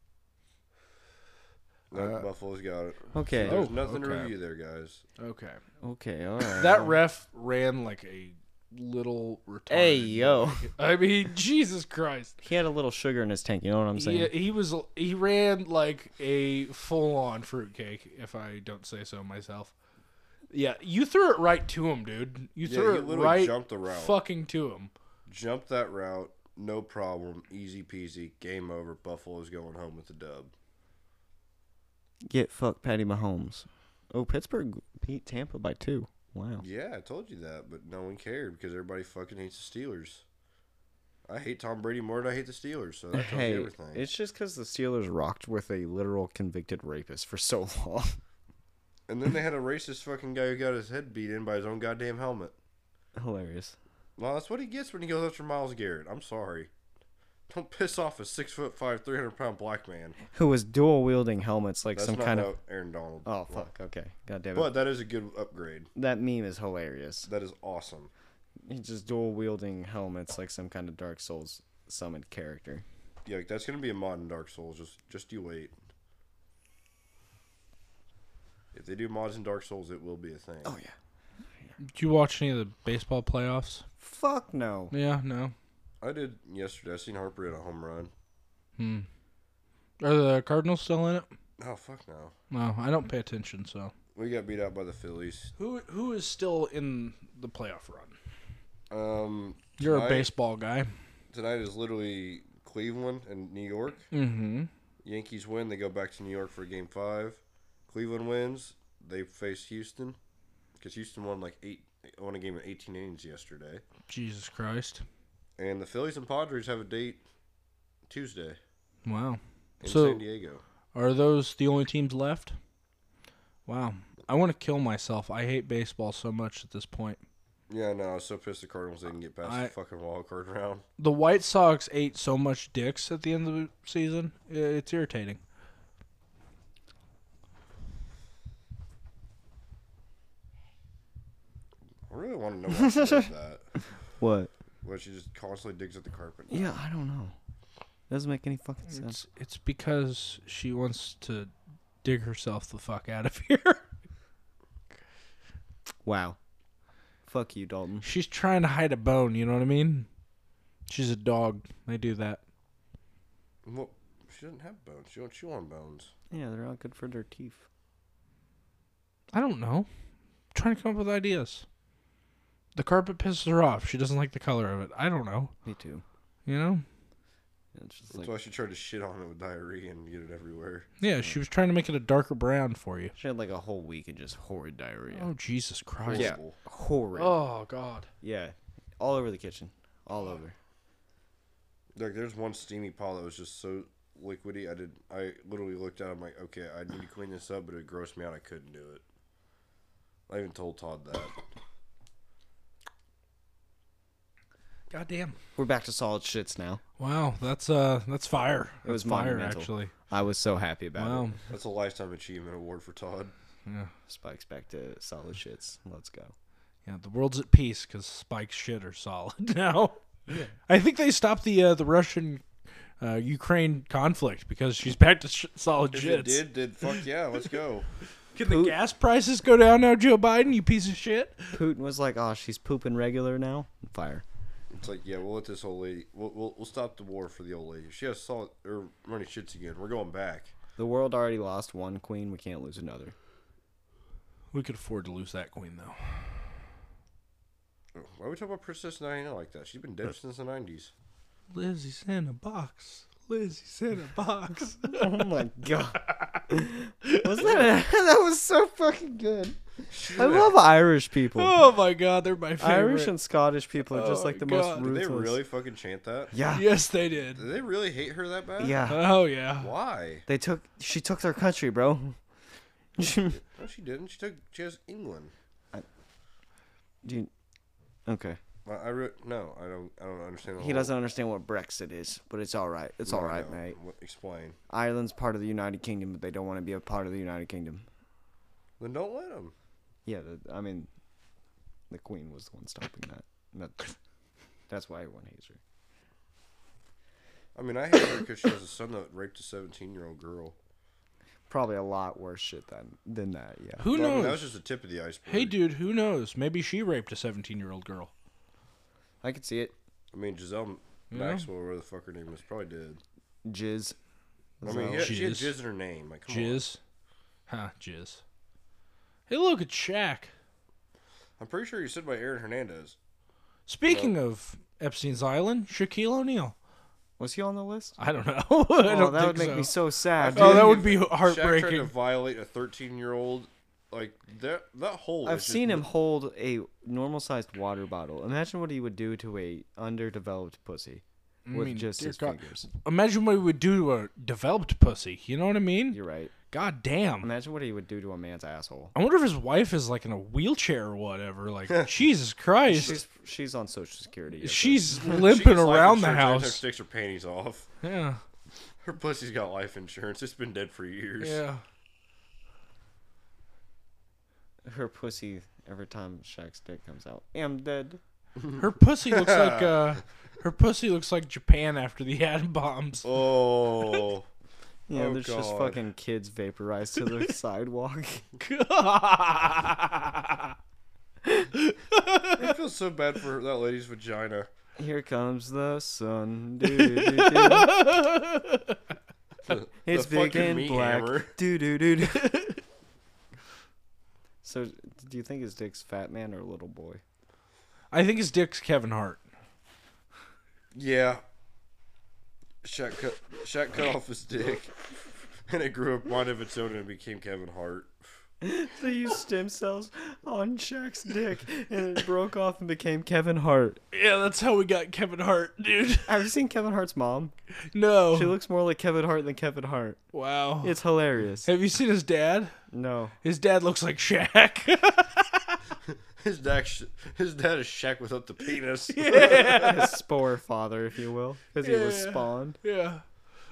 Speaker 2: No,
Speaker 1: Uh,
Speaker 2: Buffalo's got it.
Speaker 3: Okay.
Speaker 2: So there's
Speaker 1: Oh,
Speaker 2: nothing to
Speaker 1: okay.
Speaker 2: review there, guys.
Speaker 1: Okay.
Speaker 3: Okay, all right.
Speaker 1: That ref ran like a little retarded.
Speaker 3: Hey, yo.
Speaker 1: I mean, Jesus Christ.
Speaker 3: He had a little sugar in his tank. You know what I'm saying?
Speaker 1: He, he was he ran like a full on fruitcake, if I don't say so myself. Yeah, you threw it right to him, dude. You
Speaker 2: Yeah,
Speaker 1: threw
Speaker 2: he
Speaker 1: it
Speaker 2: literally
Speaker 1: right
Speaker 2: jumped the route.
Speaker 1: fucking to him.
Speaker 2: Jump that route. No problem. Easy peasy. Game over. Buffalo's going home with the dub.
Speaker 3: Get fucked, Patty Mahomes. Oh, Pittsburgh beat Tampa by two. Wow.
Speaker 2: Yeah, I told you that, but no one cared because everybody fucking hates the Steelers. I hate Tom Brady more than I hate the Steelers, so that tells
Speaker 3: Hey,
Speaker 2: you everything.
Speaker 3: it's just because the Steelers rocked with a literal convicted rapist for so long.
Speaker 2: And then they had a racist fucking guy who got his head beat in by his own goddamn helmet.
Speaker 3: Hilarious.
Speaker 2: Well, that's what he gets when he goes after Myles Garrett. I'm sorry. Don't piss off a six foot five, three hundred pound black man.
Speaker 3: Who was dual wielding helmets like
Speaker 2: That's
Speaker 3: some
Speaker 2: not
Speaker 3: kind
Speaker 2: how
Speaker 3: of.
Speaker 2: Aaron Donald.
Speaker 3: Oh fuck. Okay. God damn it.
Speaker 2: But that is a good upgrade.
Speaker 3: That meme is hilarious.
Speaker 2: That is awesome.
Speaker 3: He's just dual wielding helmets like some kind of Dark Souls summoned character.
Speaker 2: Yeah, like, that's gonna be a mod in Dark Souls. Just, just you wait. If they do mods in Dark Souls, it will be a thing.
Speaker 3: Oh yeah.
Speaker 1: Did you watch any of the baseball playoffs?
Speaker 3: Fuck no.
Speaker 1: Yeah, no.
Speaker 2: I did yesterday. I seen Harper hit a home run.
Speaker 1: Hmm. Are the Cardinals still in it?
Speaker 2: Oh fuck no.
Speaker 1: No, I don't pay attention. So
Speaker 2: We got beat out by the Phillies.
Speaker 1: who who is still in the playoff run?
Speaker 2: Um,
Speaker 1: You're a
Speaker 2: tonight-
Speaker 1: baseball guy.
Speaker 2: Tonight is literally Cleveland and New York.
Speaker 1: Mm-hmm.
Speaker 2: Yankees win, they go back to New York for game five. Cleveland wins, they face Houston. Because Houston won like eight, won a game in eighteen innings yesterday.
Speaker 1: Jesus Christ.
Speaker 2: And the Phillies and Padres have a date Tuesday
Speaker 1: Wow.
Speaker 2: in
Speaker 1: So-
Speaker 2: San Diego.
Speaker 1: Are those the only teams left? Wow. I want to kill myself. I hate baseball so much at this point.
Speaker 2: Yeah, no, I was so pissed the Cardinals didn't get past
Speaker 1: I-
Speaker 2: the fucking wild card round.
Speaker 1: The White Sox ate so much dicks at the end of the season. i- It's irritating.
Speaker 2: I really want to know why she does that.
Speaker 3: What?
Speaker 2: Why she just constantly digs at the carpet.
Speaker 3: Yeah, I don't know. Doesn't make any fucking sense.
Speaker 1: It's it's because she wants to dig herself the fuck out of here.
Speaker 3: Wow. Fuck you, Dalton.
Speaker 1: She's trying to hide a bone. You know what I mean? She's a dog. They do that.
Speaker 2: Well, she doesn't have bones. She don't chew on bones.
Speaker 3: Yeah, they're not good for their teeth.
Speaker 1: I don't know. I'm trying to come up with ideas. The carpet pisses her off. She doesn't like the color of it. I don't know.
Speaker 3: Me too.
Speaker 1: You know?
Speaker 3: It's just
Speaker 2: That's
Speaker 3: like
Speaker 2: why she tried to shit on it with diarrhea and get it everywhere.
Speaker 1: Yeah, she was trying to make it a darker brown for you.
Speaker 3: she had like a whole week of just horrid diarrhea.
Speaker 1: Oh, Jesus Christ.
Speaker 3: yeah,
Speaker 2: Horrible.
Speaker 3: horrid.
Speaker 1: Oh, God.
Speaker 3: Yeah, all over the kitchen, all over.
Speaker 2: Like, there's one steamy pot that was just so liquidy. I did. I literally looked at it. I'm like, okay, I need to clean this up, but it grossed me out. I couldn't do it. I even told Todd that.
Speaker 1: Goddamn.
Speaker 3: We're back to solid shits now.
Speaker 1: Wow, that's uh, that's fire.
Speaker 3: It was
Speaker 1: That's fire,
Speaker 3: monumental.
Speaker 1: actually.
Speaker 3: I was so happy about
Speaker 1: Wow.
Speaker 3: it.
Speaker 2: That's a lifetime achievement award for Todd.
Speaker 1: Yeah.
Speaker 3: Spike's back to solid shits. Let's go.
Speaker 1: Yeah, the world's at peace because Spike's shit are solid now. I think they stopped the uh, the Russian uh, Ukraine conflict because she's back to sh- solid
Speaker 2: If
Speaker 1: shits.
Speaker 2: it did, then fuck yeah, let's go.
Speaker 1: Can the gas prices go down now, Joe Biden? You piece of shit.
Speaker 3: Putin was like, "Oh, she's pooping regular now." Fire.
Speaker 2: It's like, yeah, we'll let this old lady. We'll we'll, we'll stop the war for the old lady. If she has solid or running shits again, we're going back.
Speaker 3: The world already lost one queen. We can't lose another.
Speaker 1: We could afford to lose that queen, though.
Speaker 2: Why are we talking about Princess Diana like that? She's been dead since the nineties.
Speaker 1: Lizzie's in a box. Lizzie's in a box.
Speaker 3: Oh my god. Was that a, that was so fucking good. I love Irish people.
Speaker 1: Oh my God, they're my favorite.
Speaker 3: Irish and Scottish people are just
Speaker 1: Oh
Speaker 3: like the
Speaker 1: my
Speaker 3: most
Speaker 1: God.
Speaker 2: Did
Speaker 3: ruthless.
Speaker 2: they really fucking chant that?
Speaker 3: Yeah.
Speaker 1: Yes, they did.
Speaker 2: Did they really hate her that bad?
Speaker 3: Yeah.
Speaker 1: Oh yeah.
Speaker 2: Why?
Speaker 3: They took she took their country, bro.
Speaker 2: No, she didn't. She took. She has England.
Speaker 3: Do you, okay.
Speaker 2: I, I re- no, I don't. I don't understand. The
Speaker 3: He
Speaker 2: whole-
Speaker 3: doesn't understand what Brexit is, but it's all right. It's
Speaker 2: No,
Speaker 3: all
Speaker 2: I
Speaker 3: right,
Speaker 2: know.
Speaker 3: mate.
Speaker 2: What- Explain.
Speaker 3: Ireland's part of the United Kingdom, but they don't want to be a part of the United Kingdom.
Speaker 2: Then don't let them.
Speaker 3: Yeah, the, I mean, the Queen was the one stopping that. that that's why everyone hates her.
Speaker 2: I mean, I hate her because she has a son that raped a seventeen-year-old girl.
Speaker 3: Probably a lot worse shit than than that. Yeah.
Speaker 1: Who
Speaker 2: But, I mean,
Speaker 1: knows?
Speaker 2: that was just the tip of the iceberg.
Speaker 1: Hey, dude, who knows? Maybe she raped a seventeen-year-old girl.
Speaker 3: I could see it.
Speaker 2: I mean, Giselle
Speaker 1: Yeah.
Speaker 2: Maxwell, whatever the fuck her name is, probably did.
Speaker 3: Jizz.
Speaker 2: I mean, yeah, she had
Speaker 1: Jizz.
Speaker 2: jizz in her name. Like, come
Speaker 1: Jizz. Huh, jizz. Hey, look, it's Shaq.
Speaker 2: on. I'm pretty sure you said by Aaron Hernandez.
Speaker 1: Speaking of Epstein's Island, Shaquille O'Neal.
Speaker 3: Was he on the list?
Speaker 1: I don't know. I
Speaker 3: Oh,
Speaker 1: don't
Speaker 3: that
Speaker 1: think
Speaker 3: would make
Speaker 1: so.
Speaker 3: me so sad.
Speaker 1: Oh,
Speaker 3: dude.
Speaker 1: that would be
Speaker 2: Shaq tried to
Speaker 1: heartbreaking.
Speaker 2: violate a thirteen-year-old. Like that. That whole.
Speaker 3: I've
Speaker 2: is just-
Speaker 3: seen him hold a normal-sized water bottle. Imagine what he would do to a underdeveloped pussy
Speaker 1: I
Speaker 3: with
Speaker 1: mean,
Speaker 3: just
Speaker 1: dear
Speaker 3: his
Speaker 1: God.
Speaker 3: fingers.
Speaker 1: Imagine what he would do to a developed pussy. You know what I mean?
Speaker 3: You're right.
Speaker 1: God damn.
Speaker 3: Imagine what he would do to a man's asshole.
Speaker 1: I wonder if his wife is like in a wheelchair or whatever. Like, Jesus Christ.
Speaker 3: She's she's on Social Security. yes,
Speaker 1: She's
Speaker 2: She
Speaker 1: limping
Speaker 2: gets life
Speaker 1: around the
Speaker 2: insurance every time she
Speaker 1: house.
Speaker 2: takes her panties off.
Speaker 1: Yeah.
Speaker 2: Her pussy's got life insurance. It's been dead for years.
Speaker 1: Yeah.
Speaker 3: sir. Her pussy every time Shaq's dick comes out. I'm dead.
Speaker 1: Her pussy looks like uh her pussy looks like Japan after the atom bombs.
Speaker 2: Oh.
Speaker 3: Yeah,
Speaker 2: Oh,
Speaker 3: there's just
Speaker 2: God.
Speaker 3: fucking kids vaporized to the sidewalk.
Speaker 2: I feel so bad for that lady's vagina.
Speaker 3: Here comes the sun. Do, do, do.
Speaker 2: The-
Speaker 3: It's
Speaker 2: the
Speaker 3: big
Speaker 2: fucking
Speaker 3: and
Speaker 2: meat
Speaker 3: black.
Speaker 2: hammer.
Speaker 3: Do do do do. So, do you think his dick's fat man or little boy?
Speaker 1: I think his dick's Kevin Hart.
Speaker 2: Yeah. Shaq cut, Shaq cut off his dick, and it grew a mind of its own and it became Kevin Hart.
Speaker 3: They used stem cells on Shaq's dick, and it broke off and became Kevin Hart.
Speaker 1: Yeah, that's how we got Kevin Hart, dude.
Speaker 3: Have you seen Kevin Hart's mom?
Speaker 1: No.
Speaker 3: She looks more like Kevin Hart than Kevin Hart.
Speaker 1: Wow.
Speaker 3: It's hilarious.
Speaker 1: Have you seen his dad?
Speaker 3: No.
Speaker 1: His dad looks like Shaq.
Speaker 2: His dad, sh- his dad is Shaq without the penis.
Speaker 3: His spore father, if you will, because he was
Speaker 1: Yeah.
Speaker 3: spawned.
Speaker 1: yeah.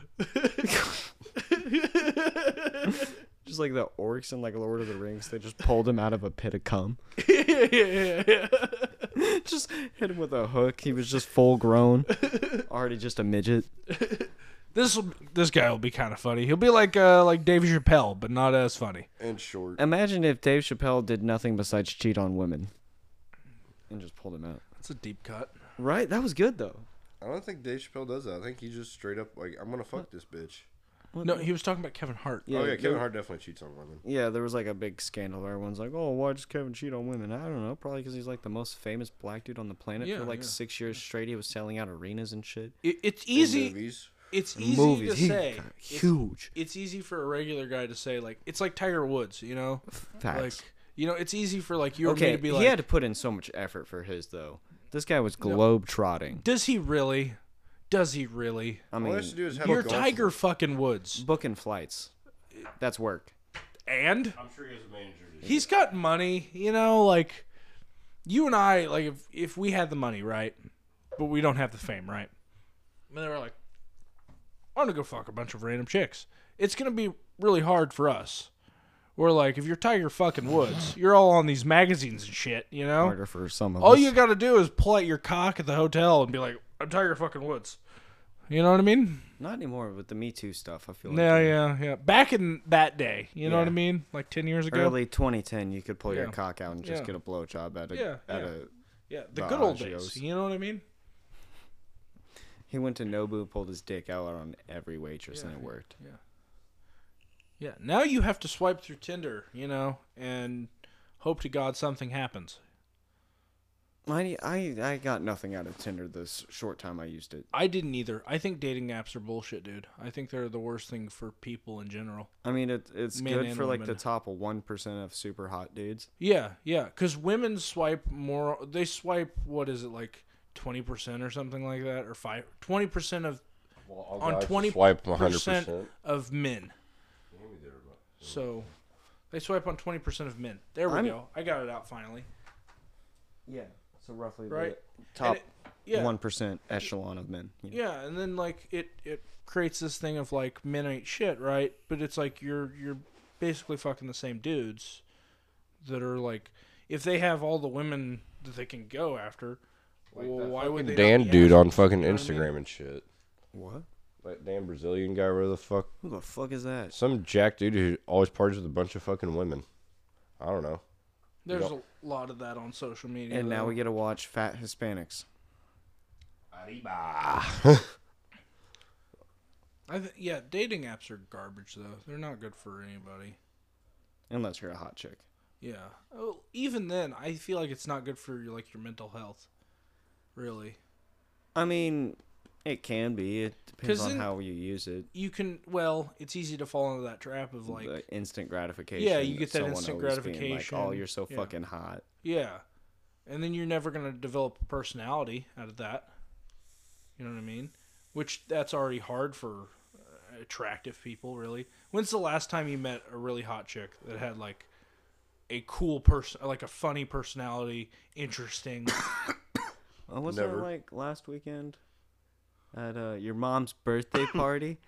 Speaker 3: Just like the orcs in like Lord of the Rings, they just pulled him out of a pit of cum.
Speaker 1: yeah, yeah, yeah.
Speaker 3: Just hit him with a hook. He was just full grown, already just a midget.
Speaker 1: This will, this guy will be kind of funny. He'll be like uh, like Dave Chappelle, but not as funny.
Speaker 2: And short.
Speaker 3: Imagine if Dave Chappelle did nothing besides cheat on women. and just pulled him out.
Speaker 1: That's a deep cut.
Speaker 3: Right? That was good though.
Speaker 2: I don't think Dave Chappelle does that. I think he just straight up like, I'm gonna fuck this bitch.
Speaker 3: What
Speaker 1: No,
Speaker 3: the-
Speaker 1: he was talking about Kevin Hart.
Speaker 3: Yeah,
Speaker 2: oh yeah, Kevin
Speaker 3: there-
Speaker 2: Hart definitely cheats on women.
Speaker 3: Yeah, there was like a big scandal where everyone's like, "Oh, why does Kevin cheat on women?" I don't know. Probably because he's like the most famous black dude on the planet
Speaker 1: Yeah,
Speaker 3: for like
Speaker 1: yeah.
Speaker 3: six years straight. He was selling out arenas and shit.
Speaker 1: It, it's
Speaker 2: In
Speaker 1: easy.
Speaker 2: movies.
Speaker 1: It's easy
Speaker 3: Movies,
Speaker 1: to
Speaker 3: he
Speaker 1: say.
Speaker 3: got
Speaker 1: It's,
Speaker 3: huge.
Speaker 1: it's easy for a regular guy to say, like, it's like Tiger Woods, you know?
Speaker 3: Facts.
Speaker 1: Like, you know, it's easy for, like, you or
Speaker 3: Okay,
Speaker 1: me to be
Speaker 3: he
Speaker 1: like,
Speaker 3: had to put in so much effort for his though. This guy was globe trotting.
Speaker 1: does he really? Does he really?
Speaker 3: I
Speaker 2: All he
Speaker 3: mean,
Speaker 2: has to do is have
Speaker 1: You're
Speaker 2: a golf
Speaker 1: Tiger fucking Woods.
Speaker 3: booking flights. That's work.
Speaker 1: And
Speaker 2: I'm sure he has a manager. to-
Speaker 1: he's got money, you know, like, you and I, like, if, if we had the money, right? But we don't have the fame, right? And they were like, I'm gonna go fuck a bunch of random chicks. It's gonna be really hard for us. We're like, if you're Tiger fucking Woods, you're all on these magazines and shit, you know?
Speaker 3: Harder for some of
Speaker 1: All
Speaker 3: us.
Speaker 1: you gotta do is pull out your cock at the hotel and be like, I'm Tiger fucking Woods. You know what I mean?
Speaker 3: Not anymore with the Me Too stuff. I feel like
Speaker 1: Yeah,
Speaker 3: in
Speaker 1: yeah, yeah. Back in that day, you know
Speaker 3: Yeah.
Speaker 1: what I mean? Like ten years ago.
Speaker 3: early twenty ten, you could pull your
Speaker 1: Yeah.
Speaker 3: cock out and just
Speaker 1: Yeah.
Speaker 3: get a blowjob at a
Speaker 1: Yeah,
Speaker 3: at
Speaker 1: yeah.
Speaker 3: a.
Speaker 1: Yeah, the good old
Speaker 3: Baragios.
Speaker 1: days. You know what I mean?
Speaker 3: He went to Nobu, pulled his dick out on every waitress, and
Speaker 1: Yeah,
Speaker 3: it worked.
Speaker 1: Yeah. Now you have to swipe through Tinder, you know, and hope to God something happens.
Speaker 3: I, I I got nothing out of Tinder this short time I used it.
Speaker 1: I didn't either. I think dating apps are bullshit, dude. I think they're the worst thing for people in general.
Speaker 3: I mean, it, it's
Speaker 1: Men
Speaker 3: good
Speaker 1: and
Speaker 3: for like
Speaker 1: women.
Speaker 3: the top one percent of super hot dudes.
Speaker 1: Yeah, yeah. Because women swipe more. They swipe, what is it, like twenty percent or something like that? Or five, twenty percent of,
Speaker 2: Well, all
Speaker 1: on
Speaker 2: guys
Speaker 1: twenty
Speaker 2: swipe one hundred
Speaker 1: percent
Speaker 2: percent.
Speaker 1: of men. So they swipe on twenty percent of men. There we
Speaker 3: I'm-
Speaker 1: go. I got it out finally.
Speaker 3: Yeah, so roughly
Speaker 1: Right.
Speaker 3: the top
Speaker 1: And it- yeah.
Speaker 3: one percent echelon of men. you know.
Speaker 1: Yeah, and then like it it creates this thing of like men ain't shit, right? But it's like you're you're basically fucking the same dudes that are like, if they have all the women that they can go after, well, why would they? not
Speaker 2: Dan
Speaker 1: be
Speaker 2: dude on
Speaker 1: assholes?
Speaker 2: fucking
Speaker 1: You know what I
Speaker 2: Instagram
Speaker 1: mean?
Speaker 2: and shit.
Speaker 3: What?
Speaker 2: Like Dan Brazilian guy, where the fuck?
Speaker 3: Who the fuck is that?
Speaker 2: Some jack dude who always parties with a bunch of fucking women. I don't know.
Speaker 1: There's
Speaker 2: Yep.
Speaker 1: a lot of that on social media.
Speaker 3: And now
Speaker 1: though.
Speaker 3: we get to watch fat Hispanics.
Speaker 2: Arriba.
Speaker 1: I th- yeah, dating apps are garbage though. They're not good for anybody.
Speaker 3: Unless you're a hot chick.
Speaker 1: Yeah. Oh, even then, I feel like it's not good for your like your mental health. Really.
Speaker 3: I mean, it can be. It depends
Speaker 1: 'Cause
Speaker 3: on
Speaker 1: then-
Speaker 3: how you use it.
Speaker 1: You can well, it's easy to fall into that trap of like
Speaker 3: the instant gratification.
Speaker 1: Yeah, you get that
Speaker 3: someone
Speaker 1: instant
Speaker 3: always being
Speaker 1: gratification.
Speaker 3: Like, oh, you're so
Speaker 1: Yeah.
Speaker 3: fucking hot.
Speaker 1: yeah. And then you're never going to develop a personality out of that. You know what I mean? Which that's already hard for uh, attractive people, really. When's the last time you met a really hot chick that had like a cool person, like a funny personality, interesting?
Speaker 3: Oh, was
Speaker 2: Never.
Speaker 3: that like last weekend at uh, your mom's birthday party?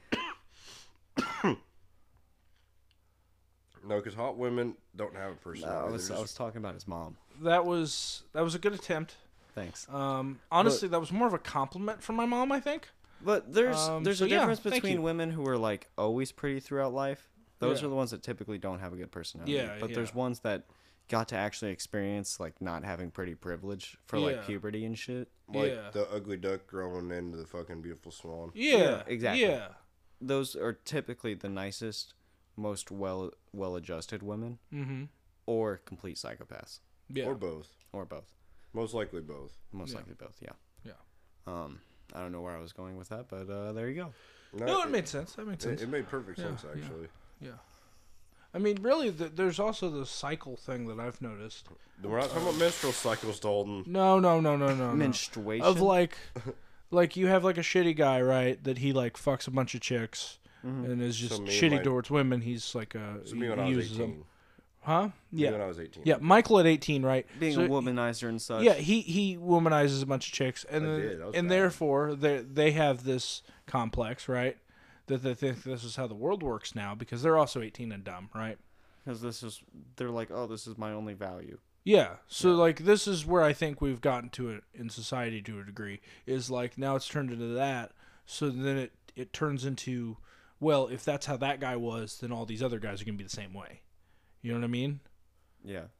Speaker 2: No, because hot women don't have a
Speaker 3: no,
Speaker 2: personality.
Speaker 3: I was
Speaker 2: They're
Speaker 3: I
Speaker 2: just-
Speaker 3: was talking about his mom.
Speaker 1: that was that was a good attempt.
Speaker 3: Thanks.
Speaker 1: Um, honestly, that was more of a compliment from my mom, I think.
Speaker 3: But there's
Speaker 1: Um,
Speaker 3: there's
Speaker 1: so
Speaker 3: a
Speaker 1: yeah,
Speaker 3: difference
Speaker 1: thank
Speaker 3: between
Speaker 1: you.
Speaker 3: women who are like always pretty throughout life. Those
Speaker 1: Yeah.
Speaker 3: are the ones that typically don't have a good personality.
Speaker 1: Yeah,
Speaker 3: But there's
Speaker 1: yeah.
Speaker 3: ones that got to actually experience like not having pretty privilege for
Speaker 1: Yeah.
Speaker 3: like puberty and shit.
Speaker 2: like
Speaker 1: yeah.
Speaker 2: the ugly duck growing into the fucking beautiful swan.
Speaker 1: Yeah,
Speaker 3: Yeah, exactly.
Speaker 1: Yeah.
Speaker 3: Those are typically the nicest, most well well adjusted women,
Speaker 1: Mm-hmm.
Speaker 3: or complete psychopaths,
Speaker 1: Yeah.
Speaker 2: Or both.
Speaker 3: or both.
Speaker 2: Most likely both.
Speaker 3: Most
Speaker 1: Yeah.
Speaker 3: likely both. Yeah.
Speaker 1: Yeah.
Speaker 3: Um, I don't know where I was going with that, but uh, there you go.
Speaker 1: No, it made sense. That made
Speaker 2: it,
Speaker 1: sense.
Speaker 2: it made perfect
Speaker 1: Yeah,
Speaker 2: sense,
Speaker 1: yeah.
Speaker 2: actually.
Speaker 1: Yeah. I mean, really, th- there's also the cycle thing that I've noticed.
Speaker 2: We're not talking about menstrual cycles, Dalton.
Speaker 1: No, no, no, no, no. no.
Speaker 3: Menstruation.
Speaker 1: Of like, like you have like a shitty guy, right? That he like fucks a bunch of chicks
Speaker 3: Mhm.
Speaker 1: and is just
Speaker 2: So me
Speaker 1: shitty
Speaker 2: and my-
Speaker 1: towards women. He's like a
Speaker 2: So
Speaker 1: he,
Speaker 2: me when
Speaker 1: he
Speaker 2: I was
Speaker 1: uses
Speaker 2: eighteen.
Speaker 1: them, huh?
Speaker 2: Me
Speaker 1: Yeah,
Speaker 2: when I was eighteen.
Speaker 1: yeah. Michael at eighteen, right?
Speaker 3: being
Speaker 1: So-
Speaker 3: a womanizer and such.
Speaker 1: Yeah, he he womanizes a bunch of chicks, and
Speaker 2: I
Speaker 1: then,
Speaker 2: did, that was
Speaker 1: and
Speaker 2: bad.
Speaker 1: therefore they they have this complex, right? That they think this is how the world works now because they're also eighteen and dumb, right?
Speaker 3: Because this is, they're like, oh, this is my only value.
Speaker 1: Yeah. So like this is where I think we've gotten to it in society to a degree. Is like now it's turned into that. So then it it turns into, well, if that's how that guy was, then all these other guys are gonna be the same way. You know what I mean?
Speaker 3: Yeah.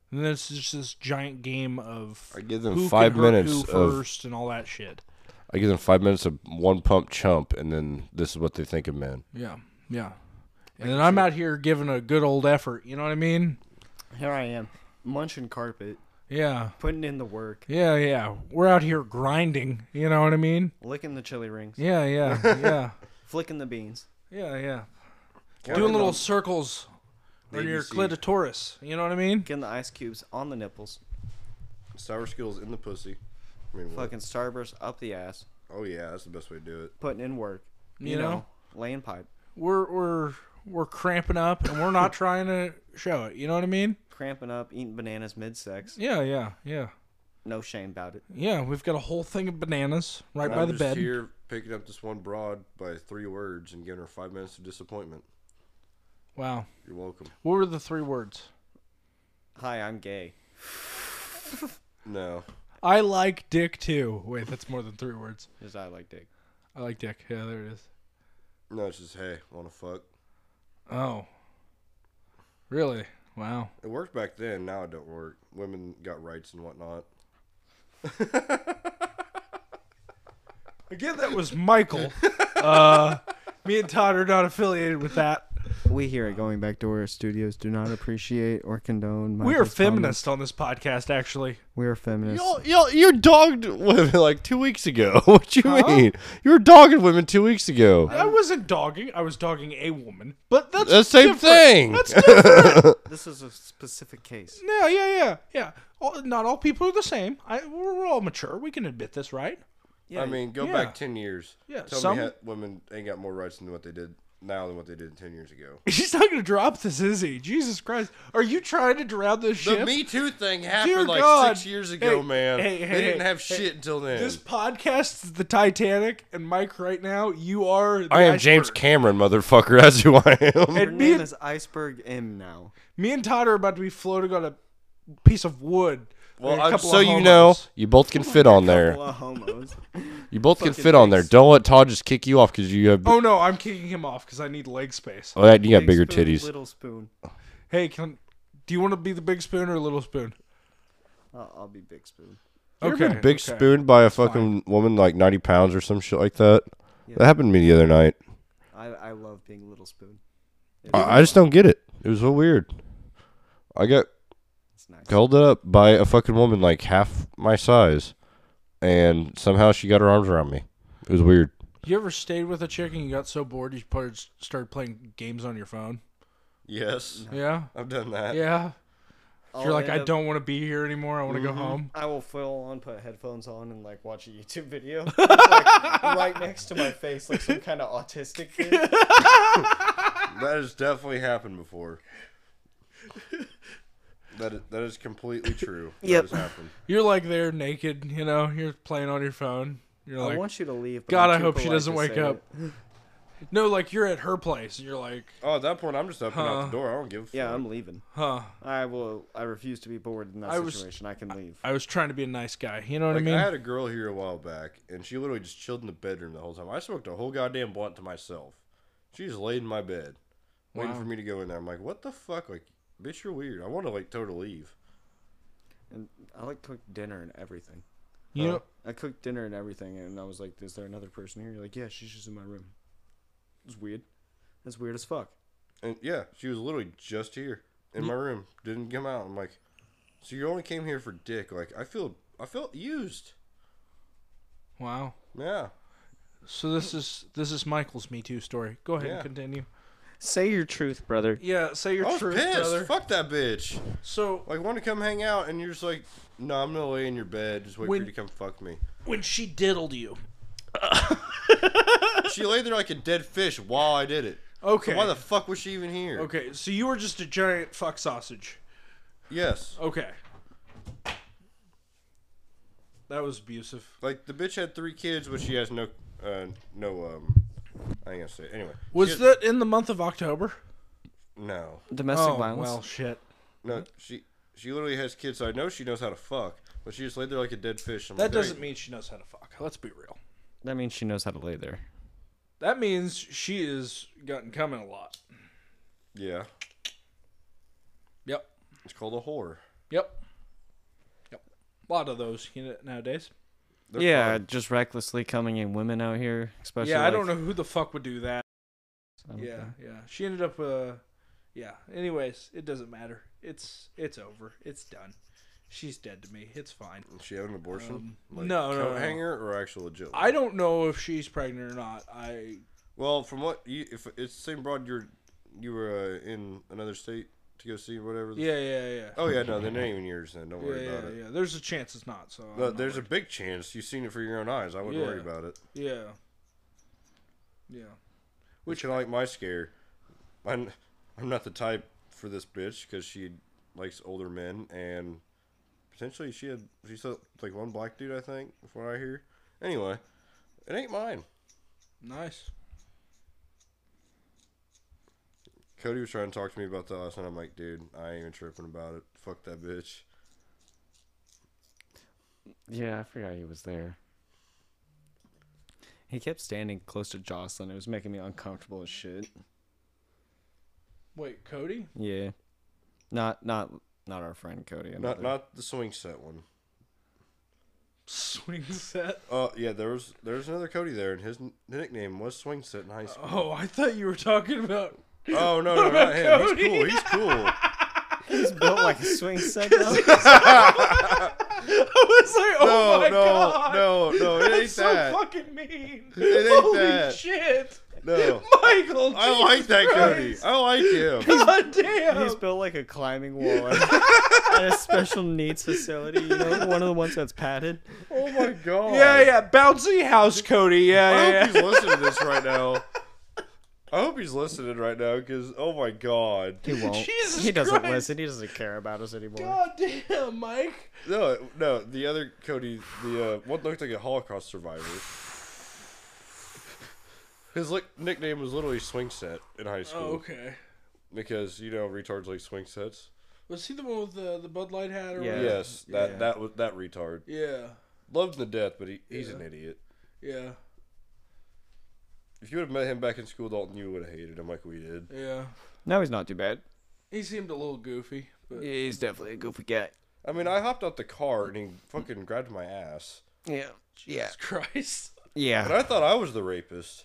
Speaker 1: And then it's just this giant game of
Speaker 2: I give them
Speaker 1: who
Speaker 2: five
Speaker 1: can hurt
Speaker 2: minutes
Speaker 1: who
Speaker 2: of-
Speaker 1: first and all that shit.
Speaker 2: I give them five minutes of one pump chump, and then this is what they think of men.
Speaker 1: Yeah, yeah. And then I'm out here giving a good old effort. You know what I mean?
Speaker 3: Here I am, munching carpet,
Speaker 1: Yeah,
Speaker 3: putting in the work,
Speaker 1: yeah, yeah. We're out here grinding. You know what I mean?
Speaker 3: licking the chili rings,
Speaker 1: Yeah, yeah, yeah,
Speaker 3: flicking the beans.
Speaker 1: yeah, yeah.
Speaker 2: Counting
Speaker 1: Doing little
Speaker 2: on
Speaker 1: circles on your
Speaker 2: A B C.
Speaker 1: clitoris. You know what I mean?
Speaker 3: Getting the ice cubes on the nipples.
Speaker 2: Sour Skittles in the pussy. I mean, what?
Speaker 3: Fucking Starburst up the ass.
Speaker 2: Oh yeah, that's the best way to do it.
Speaker 3: Putting in work.
Speaker 1: You
Speaker 3: You,
Speaker 1: know?
Speaker 3: know, laying pipe.
Speaker 1: We're we're we're cramping up, and we're not trying to show it. You know what I mean?
Speaker 3: Cramping up, eating bananas mid-sex.
Speaker 1: Yeah, yeah, yeah,
Speaker 3: No shame about it.
Speaker 1: yeah. We've got a whole thing of bananas right
Speaker 2: And
Speaker 1: by
Speaker 2: I'm
Speaker 1: the
Speaker 2: just
Speaker 1: bed.
Speaker 2: here picking up this one broad by three words and giving her five minutes of disappointment.
Speaker 1: Wow.
Speaker 2: You're welcome.
Speaker 1: What were the three words?
Speaker 3: Hi, I'm gay.
Speaker 2: No.
Speaker 1: I like dick too. Wait, that's more than three words.
Speaker 3: Because I like dick.
Speaker 1: I like dick. Yeah, there it is.
Speaker 2: No, it's just, hey, wanna fuck?
Speaker 1: Oh. Really? Wow.
Speaker 2: It worked back then, now it don't work. Women got rights and whatnot.
Speaker 1: Again, that was Michael. Uh, me and Todd are not affiliated with that.
Speaker 3: We here at Going Back Door Studios do not appreciate or condone.
Speaker 1: We are
Speaker 3: Michael's
Speaker 1: feminists on this podcast, actually.
Speaker 3: comments. We are feminists.
Speaker 2: Y'all, y'all, you dogged women like two weeks ago. What you
Speaker 1: Huh?
Speaker 2: mean? You were dogging women two weeks ago.
Speaker 1: I wasn't dogging. I was dogging a woman. But that's
Speaker 2: The same
Speaker 1: different.
Speaker 2: thing.
Speaker 1: That's different.
Speaker 3: This is a specific case.
Speaker 1: Yeah, yeah, yeah, yeah. All, not all people are the same. I, we're, we're all mature. We can admit this, right?
Speaker 3: Yeah,
Speaker 2: I mean, go
Speaker 1: Yeah.
Speaker 2: back ten years.
Speaker 1: Yeah,
Speaker 2: Tell
Speaker 1: some-
Speaker 2: me how women ain't got more rights than what they did now than what they did ten years ago.
Speaker 1: He's not going to drop this, is he? Jesus Christ. Are you trying to drown this
Speaker 2: The
Speaker 1: ship?
Speaker 2: Me Too thing happened
Speaker 1: Dear
Speaker 2: like
Speaker 1: God.
Speaker 2: six years ago,
Speaker 1: Hey,
Speaker 2: man.
Speaker 1: hey,
Speaker 2: they
Speaker 1: hey,
Speaker 2: didn't
Speaker 1: hey,
Speaker 2: have
Speaker 1: hey.
Speaker 2: shit until then.
Speaker 1: This podcast is the Titanic, and Mike, right now, you are the
Speaker 2: I am
Speaker 1: iceberg.
Speaker 2: James Cameron, motherfucker. That's who I am.
Speaker 3: Her
Speaker 1: And me
Speaker 3: name
Speaker 1: and-
Speaker 3: is Iceberg M now.
Speaker 1: Me and Todd are about to be floating on a piece of wood.
Speaker 2: Well,
Speaker 1: like a
Speaker 2: I'm,
Speaker 1: couple
Speaker 2: so
Speaker 1: of
Speaker 2: you know,
Speaker 1: homos.
Speaker 2: you both can fit on there.
Speaker 3: Couple of homos.
Speaker 2: You both can
Speaker 3: fucking
Speaker 2: fit on there.
Speaker 3: dicks.
Speaker 2: Don't let Todd just kick you off because you have.
Speaker 1: Oh, no, I'm kicking him off because I need leg space.
Speaker 2: Oh, that you got
Speaker 3: Big
Speaker 2: bigger
Speaker 3: spoon,
Speaker 2: titties.
Speaker 3: Little spoon.
Speaker 1: Hey, can do you want to be the big spoon or little spoon?
Speaker 3: I'll, I'll be big spoon.
Speaker 2: You ever
Speaker 1: Okay,
Speaker 2: been big
Speaker 1: okay.
Speaker 2: spooned by a fucking woman like ninety pounds or some shit like that?
Speaker 3: Yeah.
Speaker 2: That happened to me the other night.
Speaker 3: I, I love being little spoon. It's,
Speaker 2: I, I just don't get it. It was so weird. I got
Speaker 3: it's nice.
Speaker 2: held up by a fucking woman like half my size, and somehow she got her arms around me. It was weird.
Speaker 1: You ever stayed with a chick and you got so bored you probably started playing games on your phone?
Speaker 2: Yes,
Speaker 1: Yeah?
Speaker 2: I've done that.
Speaker 1: Yeah?
Speaker 3: I'll
Speaker 1: You're like,
Speaker 3: end
Speaker 1: I
Speaker 3: up-
Speaker 1: don't want to be here anymore. I want to go home.
Speaker 3: I will full on put headphones on and like watch a YouTube video It's, like, right next to my face, like some kind of autistic kid.
Speaker 2: That has definitely happened before. That is, that is completely true.
Speaker 3: Yep.
Speaker 2: That has happened.
Speaker 1: You're like there naked, you know, you're playing on your phone. You're
Speaker 3: I
Speaker 1: like,
Speaker 3: want you to leave. But
Speaker 1: God,
Speaker 3: I'm
Speaker 1: I
Speaker 3: too
Speaker 1: hope she
Speaker 3: polite
Speaker 1: doesn't
Speaker 3: to
Speaker 1: wake
Speaker 3: say
Speaker 1: up.
Speaker 3: it.
Speaker 1: no, like you're at her place and you're like,
Speaker 2: Oh, at that point, I'm just up and out
Speaker 1: Huh.
Speaker 2: the door. I don't give a fuck.
Speaker 3: Yeah, I'm leaving.
Speaker 1: huh.
Speaker 3: I will. I refuse to be bored in that
Speaker 1: I was-
Speaker 3: situation. I can leave.
Speaker 1: I was trying to be a nice guy. You know what
Speaker 2: Like,
Speaker 1: I mean?
Speaker 2: I had a girl here a while back, and she literally just chilled in the bedroom the whole time. I smoked a whole goddamn blunt to myself. She just laid in my bed, waiting
Speaker 1: Wow.
Speaker 2: for me to go in there. I'm like, what the fuck? Like, bitch, you're weird. I want to, like, totally leave.
Speaker 3: And I like cook dinner and everything.
Speaker 1: you
Speaker 2: Huh?
Speaker 1: know,
Speaker 3: I cooked dinner and everything, and I was like, "Is there another person here?" You're like, "Yeah, she's just in my room." It's weird. That's weird as fuck.
Speaker 2: And yeah, she was literally just here in my room. Didn't come out. I'm like, so you only came here for dick? Like, I feel, I felt used.
Speaker 1: wow.
Speaker 2: Yeah.
Speaker 1: So this is this is Michael's Me Too story. Go ahead
Speaker 2: Yeah.
Speaker 1: and continue.
Speaker 3: Say your truth, brother.
Speaker 1: Yeah, say your
Speaker 2: I was
Speaker 1: truth,
Speaker 2: pissed.
Speaker 1: brother.
Speaker 2: Fuck that bitch.
Speaker 1: So
Speaker 2: Like, want to come hang out, and you're just like, no, I'm gonna lay in your bed. Just wait
Speaker 1: When-
Speaker 2: for you to come fuck me.
Speaker 1: when she diddled you,
Speaker 2: She lay there like a dead fish while I did it.
Speaker 1: okay,
Speaker 2: So why the fuck was she even here?
Speaker 1: okay, so you were just a giant fuck sausage.
Speaker 2: Yes.
Speaker 1: Okay, that was abusive.
Speaker 2: Like, the bitch had three kids, but she has no, uh, no, um, I ain't gonna say it. Anyway.
Speaker 1: Was
Speaker 2: she
Speaker 1: that in the month of October?
Speaker 2: No.
Speaker 3: Domestic
Speaker 1: oh,
Speaker 3: violence.
Speaker 1: well, shit.
Speaker 2: No, she she literally has kids, so I know she knows how to fuck, but she just laid there like a dead fish. I'm
Speaker 1: That
Speaker 2: like,
Speaker 1: doesn't
Speaker 2: "Hey."
Speaker 1: mean she knows how to fuck. Let's be real.
Speaker 3: That means she knows how to lay there.
Speaker 1: That means she has gotten coming a lot.
Speaker 2: Yeah.
Speaker 1: Yep.
Speaker 2: It's called a whore.
Speaker 1: Yep. Yep. A lot of those you know, nowadays.
Speaker 2: They're
Speaker 3: yeah,
Speaker 2: fun.
Speaker 3: just recklessly coming in women out here, especially.
Speaker 1: Yeah, I
Speaker 3: like,
Speaker 1: don't know who the fuck would do that.
Speaker 3: I don't
Speaker 1: Yeah,
Speaker 3: know.
Speaker 1: yeah. She ended up. Uh, yeah. Anyways, it doesn't matter. It's it's over. It's done. She's dead to me. It's fine.
Speaker 2: Did she have an abortion?
Speaker 1: Um,
Speaker 2: like
Speaker 1: no, no,
Speaker 2: coat
Speaker 1: no.
Speaker 2: hanger or actual legit?
Speaker 1: I don't know if she's pregnant or not. I
Speaker 2: Well, from what you, if it's the same broad you're you were uh, in another state to go see whatever. The,
Speaker 1: yeah yeah yeah.
Speaker 2: Oh yeah, no, then it ain't even yours. Then don't
Speaker 1: yeah,
Speaker 2: worry
Speaker 1: yeah,
Speaker 2: about it.
Speaker 1: yeah. There's a chance it's not. So I'm
Speaker 2: No,
Speaker 1: not
Speaker 2: there's a
Speaker 1: worried.
Speaker 2: big chance you've seen it for your own eyes. I wouldn't worry
Speaker 1: Yeah.
Speaker 2: about it.
Speaker 1: yeah yeah.
Speaker 2: Which kind of like my scare. I'm I'm not the type for this bitch because she likes older men and potentially she had she said like one black dude I think from what I hear. Anyway, it ain't mine.
Speaker 1: Nice.
Speaker 2: Cody was trying to talk to me about that last night. I'm like, dude, I ain't even tripping about it. Fuck that bitch.
Speaker 3: Yeah, I forgot he was there. He kept standing close to Jocelyn. It was making me uncomfortable as shit.
Speaker 1: Wait, Cody?
Speaker 3: Yeah, not not not our friend Cody.
Speaker 2: Not
Speaker 3: another.
Speaker 2: not the swing set one.
Speaker 1: Swing set.
Speaker 2: Uh, yeah, there was there was another Cody there, and his n- nickname was Swing Set in high school.
Speaker 1: Oh, I thought you were talking about.
Speaker 2: Oh no, no, not him. He's
Speaker 1: Cody.
Speaker 2: cool. He's cool.
Speaker 3: He's built like a swing set. Though.
Speaker 1: I was like, oh
Speaker 2: No,
Speaker 1: my
Speaker 2: no,
Speaker 1: god.
Speaker 2: no, no, it
Speaker 1: That's
Speaker 2: ain't
Speaker 1: so
Speaker 2: that.
Speaker 1: fucking mean.
Speaker 2: It ain't
Speaker 1: Holy
Speaker 2: that.
Speaker 1: shit.
Speaker 2: No,
Speaker 1: Michael,
Speaker 2: I like
Speaker 1: Jesus
Speaker 2: that Cody.
Speaker 1: Christ.
Speaker 2: I like him.
Speaker 1: God damn.
Speaker 3: He's built like a climbing wall at, at a special needs facility. You know, one of the ones that's padded.
Speaker 2: Oh my god.
Speaker 1: Yeah, yeah, bouncy house, Cody. Yeah,
Speaker 2: I
Speaker 1: yeah,
Speaker 2: hope
Speaker 1: yeah.
Speaker 2: he's listening to this right now. I hope he's listening right now because oh my god.
Speaker 3: He won't.
Speaker 1: Jesus
Speaker 3: he doesn't
Speaker 1: Christ.
Speaker 3: listen. He doesn't care about us anymore.
Speaker 1: God damn, Mike.
Speaker 2: No, no, the other Cody, the uh, one looked like a Holocaust survivor. His li- nickname was literally Swing Set in high school.
Speaker 1: Oh, okay.
Speaker 2: Because you know retards like swing sets.
Speaker 1: Was he the one with the the Bud Light hat or
Speaker 3: Yeah.
Speaker 1: whatever?
Speaker 2: Yes, that
Speaker 3: Yeah.
Speaker 2: that was that retard.
Speaker 1: Yeah.
Speaker 2: Loved him to death, but he, he's
Speaker 1: Yeah.
Speaker 2: an idiot.
Speaker 1: Yeah.
Speaker 2: If you would have met him back in school, Dalton, you would have hated him like we did.
Speaker 1: Yeah.
Speaker 3: No, he's not too bad.
Speaker 1: He seemed a little goofy, but
Speaker 3: He's definitely a goofy guy.
Speaker 2: I mean, I hopped out the car and he fucking grabbed my ass.
Speaker 3: Yeah.
Speaker 1: Jesus Christ.
Speaker 2: And
Speaker 3: Yeah.
Speaker 2: I thought I was the rapist.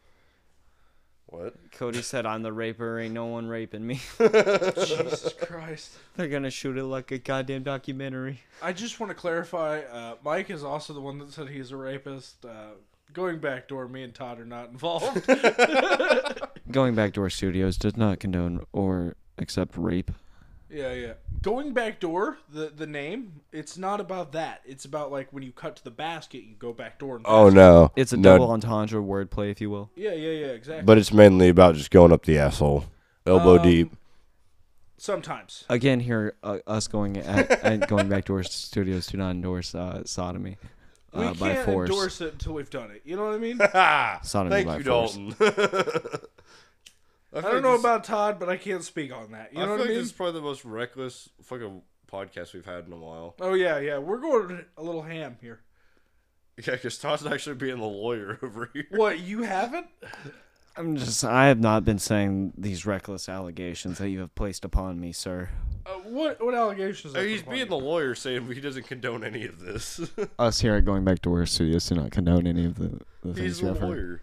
Speaker 2: What?
Speaker 3: Cody said, "I'm the raper. Ain't no one raping me."
Speaker 1: Jesus Christ.
Speaker 3: They're gonna shoot it like a goddamn documentary.
Speaker 1: I just want to clarify, uh, Mike is also the one that said he's a rapist. Uh, going back door, me and Todd are not involved.
Speaker 3: Going back to our studios does not condone or accept rape.
Speaker 1: Yeah, yeah. Going back door, the the name, it's not about that. It's about like when you cut to the basket, you go back door. And
Speaker 2: Oh
Speaker 1: basket.
Speaker 2: no!
Speaker 3: It's a
Speaker 2: No,
Speaker 3: double entendre wordplay, if you will.
Speaker 1: Yeah, yeah, yeah, exactly.
Speaker 2: But it's mainly about just going up the asshole, elbow
Speaker 1: Um,
Speaker 2: deep.
Speaker 1: Sometimes.
Speaker 3: Again, here uh, us going at, at going back to our studios do not endorse uh, sodomy
Speaker 1: We
Speaker 3: uh, by
Speaker 1: can't
Speaker 3: force.
Speaker 1: endorse it until we've done it. You know what I mean?
Speaker 3: Sodomy
Speaker 2: Thank
Speaker 3: by
Speaker 2: you,
Speaker 3: force.
Speaker 2: Dalton.
Speaker 1: I don't know about Todd, but I can't speak on that. You
Speaker 2: I
Speaker 1: know
Speaker 2: feel
Speaker 1: what I
Speaker 2: like
Speaker 1: mean?
Speaker 2: this is probably the most reckless fucking podcast we've had in a while.
Speaker 1: Oh yeah, yeah. We're going a little ham here.
Speaker 2: Yeah, because Todd's actually being the lawyer over here.
Speaker 1: What, you haven't?
Speaker 3: I'm just. I have not been saying these reckless allegations that you have placed upon me, sir.
Speaker 1: Uh, what what allegations?
Speaker 2: Oh,
Speaker 1: are
Speaker 2: he's
Speaker 1: upon
Speaker 2: being
Speaker 1: you?
Speaker 2: the lawyer saying he doesn't condone any of this.
Speaker 3: Us here at Going Back to Our Studios do not condone any of the, the
Speaker 2: He's
Speaker 3: things
Speaker 2: the
Speaker 3: you have heard.
Speaker 2: lawyer.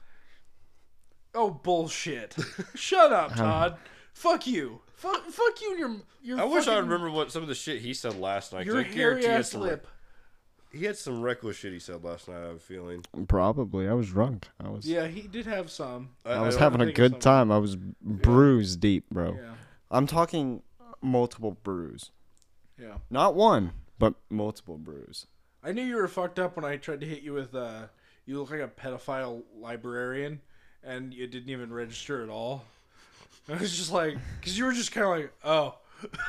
Speaker 1: Oh bullshit! Shut up,
Speaker 3: How-
Speaker 1: Todd. Fuck you. Fuck, fuck you and your your.
Speaker 2: I wish I
Speaker 1: fucking-
Speaker 2: remember what some of the shit he said last night. 'cause
Speaker 1: your
Speaker 2: I guarantee
Speaker 1: hairy
Speaker 2: he had
Speaker 1: ass
Speaker 2: some,
Speaker 1: lip.
Speaker 2: he had some reckless shit he said last night. I have a feeling.
Speaker 3: Probably. I was drunk. I was.
Speaker 1: Yeah, he did have some.
Speaker 3: I was
Speaker 2: don't-
Speaker 3: having a
Speaker 1: think of
Speaker 3: good
Speaker 1: something.
Speaker 3: time. I was bruised deep, bro.
Speaker 1: Yeah,
Speaker 3: I'm talking multiple bruise.
Speaker 1: yeah.
Speaker 3: Not one, but multiple bruise.
Speaker 1: I knew you were fucked up when I tried to hit you with uh, you look like a pedophile librarian, and you didn't even register at all. I was just like, because you were just kind of like, oh,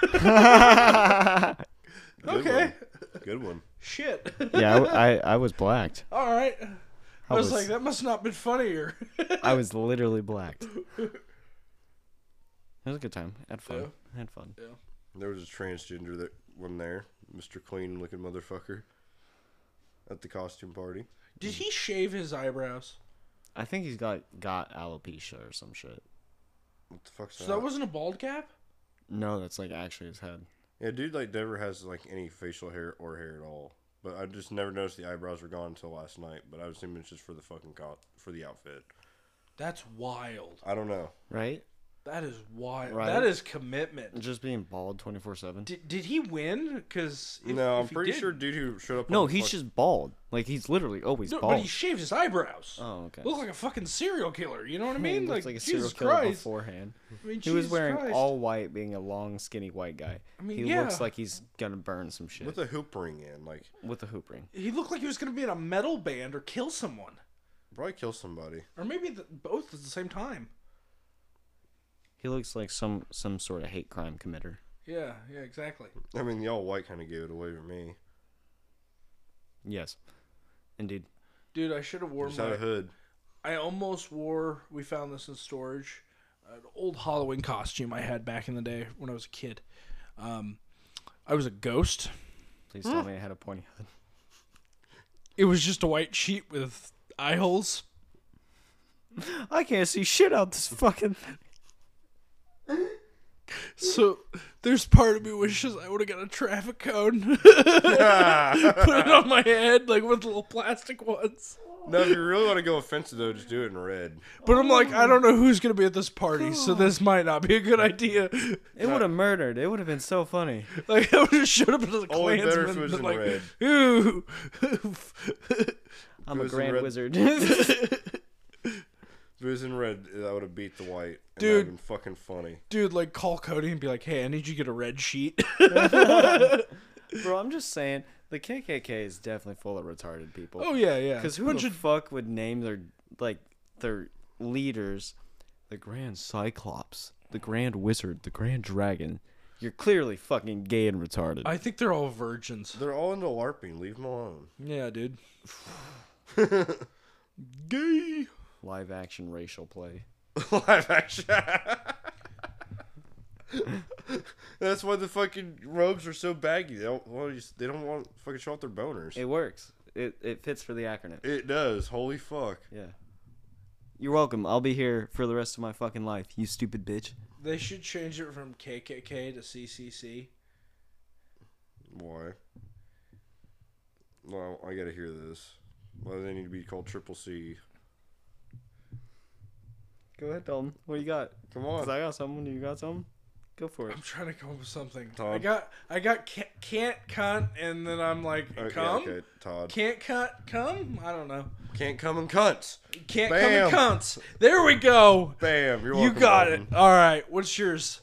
Speaker 2: Good
Speaker 1: okay,
Speaker 2: one. Good one.
Speaker 1: shit.
Speaker 3: Yeah, I, I, I was blacked.
Speaker 1: All right. I,
Speaker 3: I
Speaker 1: was,
Speaker 3: was-
Speaker 1: like, that must not been funnier.
Speaker 3: I was literally blacked. It was a good time. I had fun.
Speaker 1: Yeah.
Speaker 3: I had fun.
Speaker 2: There was a transgender that one there, Mister Clean looking motherfucker, at the costume party.
Speaker 1: Did he shave his eyebrows?
Speaker 3: I think he's got got alopecia or some shit.
Speaker 2: What the fuck's
Speaker 1: So
Speaker 2: that?
Speaker 1: that wasn't a bald cap?
Speaker 3: No, that's like actually his head.
Speaker 2: Yeah, dude, like never has like any facial hair or hair at all. But I just never noticed the eyebrows were gone until last night. But I was assuming it's just for the fucking co- for the outfit.
Speaker 1: That's wild.
Speaker 2: I don't know.
Speaker 3: Right?
Speaker 1: That is wild.
Speaker 3: Right.
Speaker 1: That is commitment.
Speaker 3: Just being bald twenty-four seven.
Speaker 1: Did, did he win? Because
Speaker 2: No, I'm pretty sure dude who showed up.
Speaker 3: No,
Speaker 2: on the
Speaker 3: he's
Speaker 2: fuck-
Speaker 3: just bald. Like, he's literally always
Speaker 1: No,
Speaker 3: bald.
Speaker 1: but he shaved his eyebrows.
Speaker 3: Oh, okay.
Speaker 1: Looked like a fucking serial killer. You know what I
Speaker 3: He
Speaker 1: mean?
Speaker 3: looks
Speaker 1: like,
Speaker 3: like a serial
Speaker 1: Jesus
Speaker 3: killer
Speaker 1: Christ.
Speaker 3: beforehand.
Speaker 1: I mean,
Speaker 3: He was
Speaker 1: Jesus
Speaker 3: wearing
Speaker 1: Christ.
Speaker 3: all white, being a long, skinny white guy.
Speaker 1: I mean,
Speaker 3: he
Speaker 1: yeah.
Speaker 3: looks like he's gonna burn some shit
Speaker 2: with a hoop ring in, like
Speaker 3: with a hoop ring.
Speaker 1: He looked like he was going to be in a metal band or kill someone.
Speaker 2: probably kill somebody.
Speaker 1: Or maybe the, both at the same time.
Speaker 3: He looks like some some sort of hate crime committer.
Speaker 1: Yeah, yeah, exactly.
Speaker 2: I mean, the all white kind of gave it away for me.
Speaker 3: Yes, indeed.
Speaker 1: Dude, I should have worn
Speaker 2: Just had
Speaker 1: my...
Speaker 2: a hood.
Speaker 1: I almost wore... We found this in storage. An old Halloween costume I had back in the day when I was a kid. Um, I was a ghost.
Speaker 3: Please tell me I had a pointy head.
Speaker 1: It was just a white sheet with eye holes.
Speaker 3: I can't see shit out this fucking thing.
Speaker 1: So there's part of me wishes I would have got a traffic cone. Put it on my head, like with little plastic ones.
Speaker 2: No, if you really want to go offensive though, just do it in red.
Speaker 1: But I'm like, I don't know who's gonna be at this party, so this might not be a good idea.
Speaker 3: It would have murdered. It would have been so funny.
Speaker 1: Like I would have showed up as a
Speaker 2: Only better if
Speaker 1: Klansman,
Speaker 2: it was
Speaker 1: been
Speaker 2: in
Speaker 1: like,
Speaker 2: red.
Speaker 1: ooh.
Speaker 3: I'm
Speaker 2: It
Speaker 3: a
Speaker 2: was in
Speaker 3: grand
Speaker 2: red.
Speaker 3: wizard.
Speaker 2: If it was in red, that would have beat the white. And
Speaker 1: Dude.
Speaker 2: that would have been fucking funny.
Speaker 1: Dude, like call Cody and be like, hey, I need you to get a red sheet.
Speaker 3: Bro, I'm just saying, the K K K is definitely full of retarded people.
Speaker 1: Oh yeah, yeah.
Speaker 3: Because who
Speaker 1: Bunch
Speaker 3: the
Speaker 1: of-
Speaker 3: fuck would name their like their leaders the Grand Cyclops, the Grand Wizard, the Grand Dragon? You're clearly fucking gay and retarded.
Speaker 1: I think they're all virgins.
Speaker 2: They're all into LARPing. Leave them alone.
Speaker 1: Yeah, dude. Gay.
Speaker 3: Live action racial play.
Speaker 2: Live action. That's why the fucking robes are so baggy. They don't want to, they don't want to fucking show off their boners.
Speaker 3: It works. It it fits for the acronym.
Speaker 2: It does. Holy fuck.
Speaker 3: Yeah. You're welcome. I'll be here for the rest of my fucking life. You stupid bitch.
Speaker 1: They should change it from K K K to C C C.
Speaker 2: Why? Well, I gotta hear this. Why do they need to be called Triple C?
Speaker 3: Go ahead, Dalton. What do you got?
Speaker 2: Come
Speaker 3: Cause
Speaker 2: on.
Speaker 3: I got something. You got something? Go for it.
Speaker 1: I'm trying to come up with something.
Speaker 2: Todd.
Speaker 1: I got I got can't, can't cunt, and then I'm like,
Speaker 2: Okay,
Speaker 1: come?
Speaker 2: okay, Todd.
Speaker 1: Can't cunt, come? I don't know.
Speaker 2: Can't come in cunts.
Speaker 1: Can't
Speaker 2: Bam.
Speaker 1: come and cunts. There we go.
Speaker 2: Bam. You're
Speaker 1: You
Speaker 2: welcome,
Speaker 1: got
Speaker 2: Dalton.
Speaker 1: it. All right. What's yours?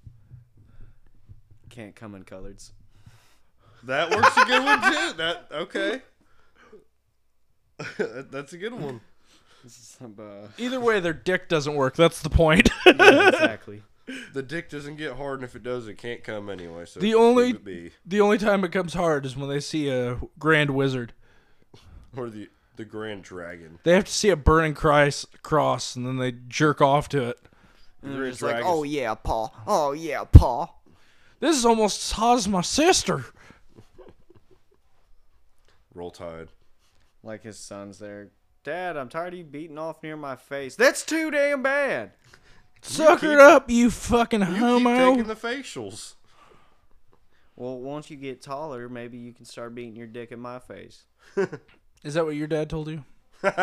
Speaker 3: Can't come in coloreds.
Speaker 2: That works a good one too. That okay. That's a good one.
Speaker 3: This is some, uh,
Speaker 1: Either way, their dick doesn't work. That's the point.
Speaker 3: yeah, exactly.
Speaker 2: The dick doesn't get hard, and if it does, it can't come anyway. So
Speaker 1: The
Speaker 2: just
Speaker 1: only-
Speaker 2: leave it be.
Speaker 1: The only time it comes hard is when they see a grand wizard.
Speaker 2: Or the the Grand Dragon.
Speaker 1: They have to see a burning Christ cross, and then they jerk off to it.
Speaker 3: And
Speaker 2: The
Speaker 3: they're
Speaker 2: Grand
Speaker 3: just like,
Speaker 2: Dragon's-
Speaker 3: oh yeah, Paul. Oh yeah, Paul.
Speaker 1: This is almost as hot as my sister.
Speaker 2: Roll Tide.
Speaker 3: Like his son's there. Dad, I'm tired of you beating off near my face. That's too damn bad.
Speaker 1: Suck
Speaker 2: keep-
Speaker 1: it up, you fucking
Speaker 2: You keep
Speaker 1: homo.
Speaker 2: taking the facials.
Speaker 3: Well, once you get taller, maybe you can start beating your dick in my face.
Speaker 1: Is that what your dad told you?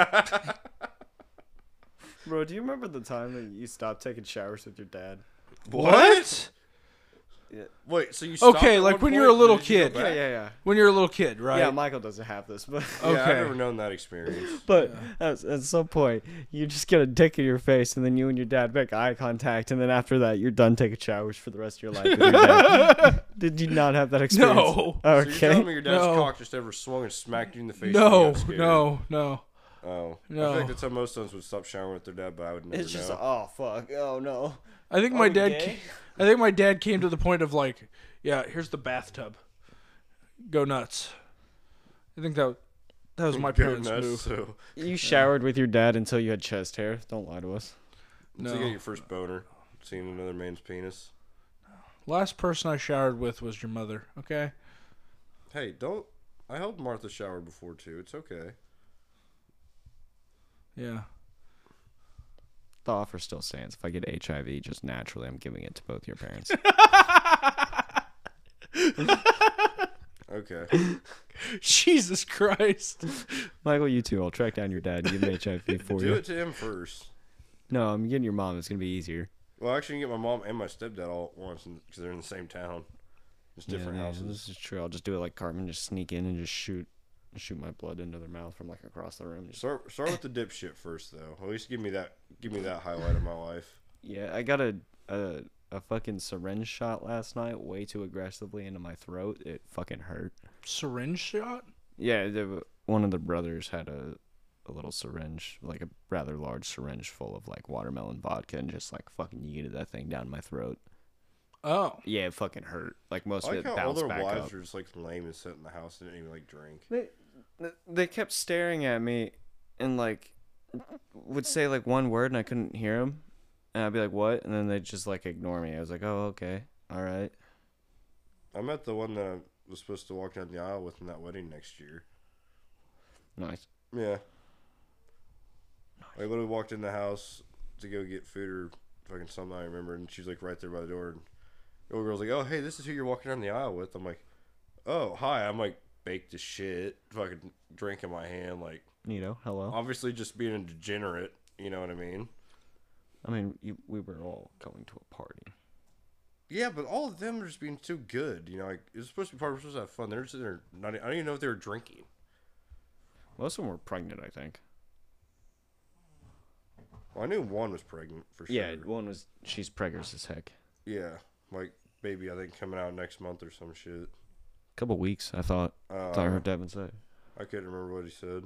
Speaker 3: Bro, do you remember the time that you stopped taking showers with your dad?
Speaker 2: What? Wait, so you stopped
Speaker 1: Okay,
Speaker 2: at
Speaker 1: like
Speaker 2: one
Speaker 1: when
Speaker 2: point,
Speaker 1: you're a
Speaker 2: or
Speaker 1: little
Speaker 2: did you go
Speaker 1: kid.
Speaker 3: Yeah,
Speaker 2: back?
Speaker 3: yeah, yeah.
Speaker 1: When you're a little kid, right?
Speaker 3: Yeah, Michael doesn't have this, but
Speaker 2: Yeah, I've
Speaker 1: Okay.
Speaker 2: never known that experience.
Speaker 3: but at, at some point you just get a dick in your face, and then you and your dad make eye contact, and then after that you're done taking showers for the rest of your life. With your dad. Did you not have that experience?
Speaker 1: No.
Speaker 2: So you're telling
Speaker 3: Okay.
Speaker 2: me your dad's
Speaker 1: No.
Speaker 2: cock just ever swung and smacked you in the face? and
Speaker 1: No,
Speaker 2: you got scared?
Speaker 1: no, no.
Speaker 2: Oh, I
Speaker 1: No.
Speaker 2: feel like that's how most sons would stop showering with their dad, but I would never
Speaker 3: It's just
Speaker 2: know.
Speaker 3: oh fuck, oh no.
Speaker 1: I think
Speaker 3: Are
Speaker 1: my
Speaker 3: we
Speaker 1: dad.
Speaker 3: gay?
Speaker 1: Ca- I think my dad came to the point of like, yeah, here's the bathtub. Go nuts. I think that that was my
Speaker 2: Go
Speaker 1: parents'
Speaker 2: nuts,
Speaker 1: move.
Speaker 2: So,
Speaker 3: You showered with your dad until you had chest hair. Don't lie to us.
Speaker 2: so you got
Speaker 1: No.
Speaker 2: your first boner, seeing another man's penis.
Speaker 1: Last person I showered with was your mother. Okay.
Speaker 2: Hey, don't. I helped Martha shower before too. It's okay.
Speaker 1: Yeah.
Speaker 3: The offer still stands. If I get H I V just naturally, I'm giving it to both your parents.
Speaker 2: Okay.
Speaker 1: Jesus Christ.
Speaker 3: Michael, you too. I'll track down your dad and give him H I V for
Speaker 2: Do
Speaker 3: you.
Speaker 2: it to him first.
Speaker 3: No, I'm getting your mom. It's gonna be easier.
Speaker 2: Well, actually, you can get my mom and my stepdad all at once because they're in the same town. Just different
Speaker 3: yeah, yeah,
Speaker 2: houses.
Speaker 3: This is true. I'll just do it like Cartman. Just sneak in and just shoot, shoot my blood into their mouth from like across the room. Just...
Speaker 2: Start start with the dipshit first, though. At least give me that give me that highlight of my life.
Speaker 3: Yeah, I got a, a a fucking syringe shot last night, way too aggressively into my throat. It fucking hurt.
Speaker 1: Syringe shot?
Speaker 3: Yeah, the, one of the brothers had a, a little syringe, like a rather large syringe full of like watermelon vodka, and just like fucking yeeted that thing down my throat.
Speaker 1: Oh.
Speaker 3: Yeah, it fucking hurt. Like most
Speaker 2: I
Speaker 3: of
Speaker 2: like
Speaker 3: it
Speaker 2: how
Speaker 3: bounced
Speaker 2: older
Speaker 3: back
Speaker 2: wives
Speaker 3: up.
Speaker 2: are just like lame and sit in the house and didn't even like drink.
Speaker 3: They they kept staring at me, and like would say like one word, and I couldn't hear them, and I'd be like, "What?" And then they'd just like ignore me. I was like, "Oh, okay, all right."
Speaker 2: I met the one that I was supposed to walk down the aisle with in that wedding next year.
Speaker 3: Nice.
Speaker 2: Yeah. I literally walked in the house to go get food or fucking something, I remember, and she was like right there by the door. And the old girl's like, "Oh, hey, this is who you're walking down the aisle with." I'm like, "Oh, hi." I'm like baked as shit, fucking drink in my hand, like,
Speaker 3: Neato, hello.
Speaker 2: obviously just being a degenerate, you know what I mean?
Speaker 3: I mean, you, we were all going to a party.
Speaker 2: Yeah, but all of them are just being too good, you know. Like, it was supposed to be part of, supposed to have fun. They're just sitting there, not, I don't even know if they were drinking.
Speaker 3: Most of them were pregnant, I think.
Speaker 2: Well, I knew one was pregnant for sure.
Speaker 3: Yeah, one was, she's preggers as heck.
Speaker 2: Yeah, like baby, I think coming out next month or some shit.
Speaker 3: Couple weeks, I thought.
Speaker 2: Uh,
Speaker 3: thought I heard Devin say.
Speaker 2: I couldn't remember what he said.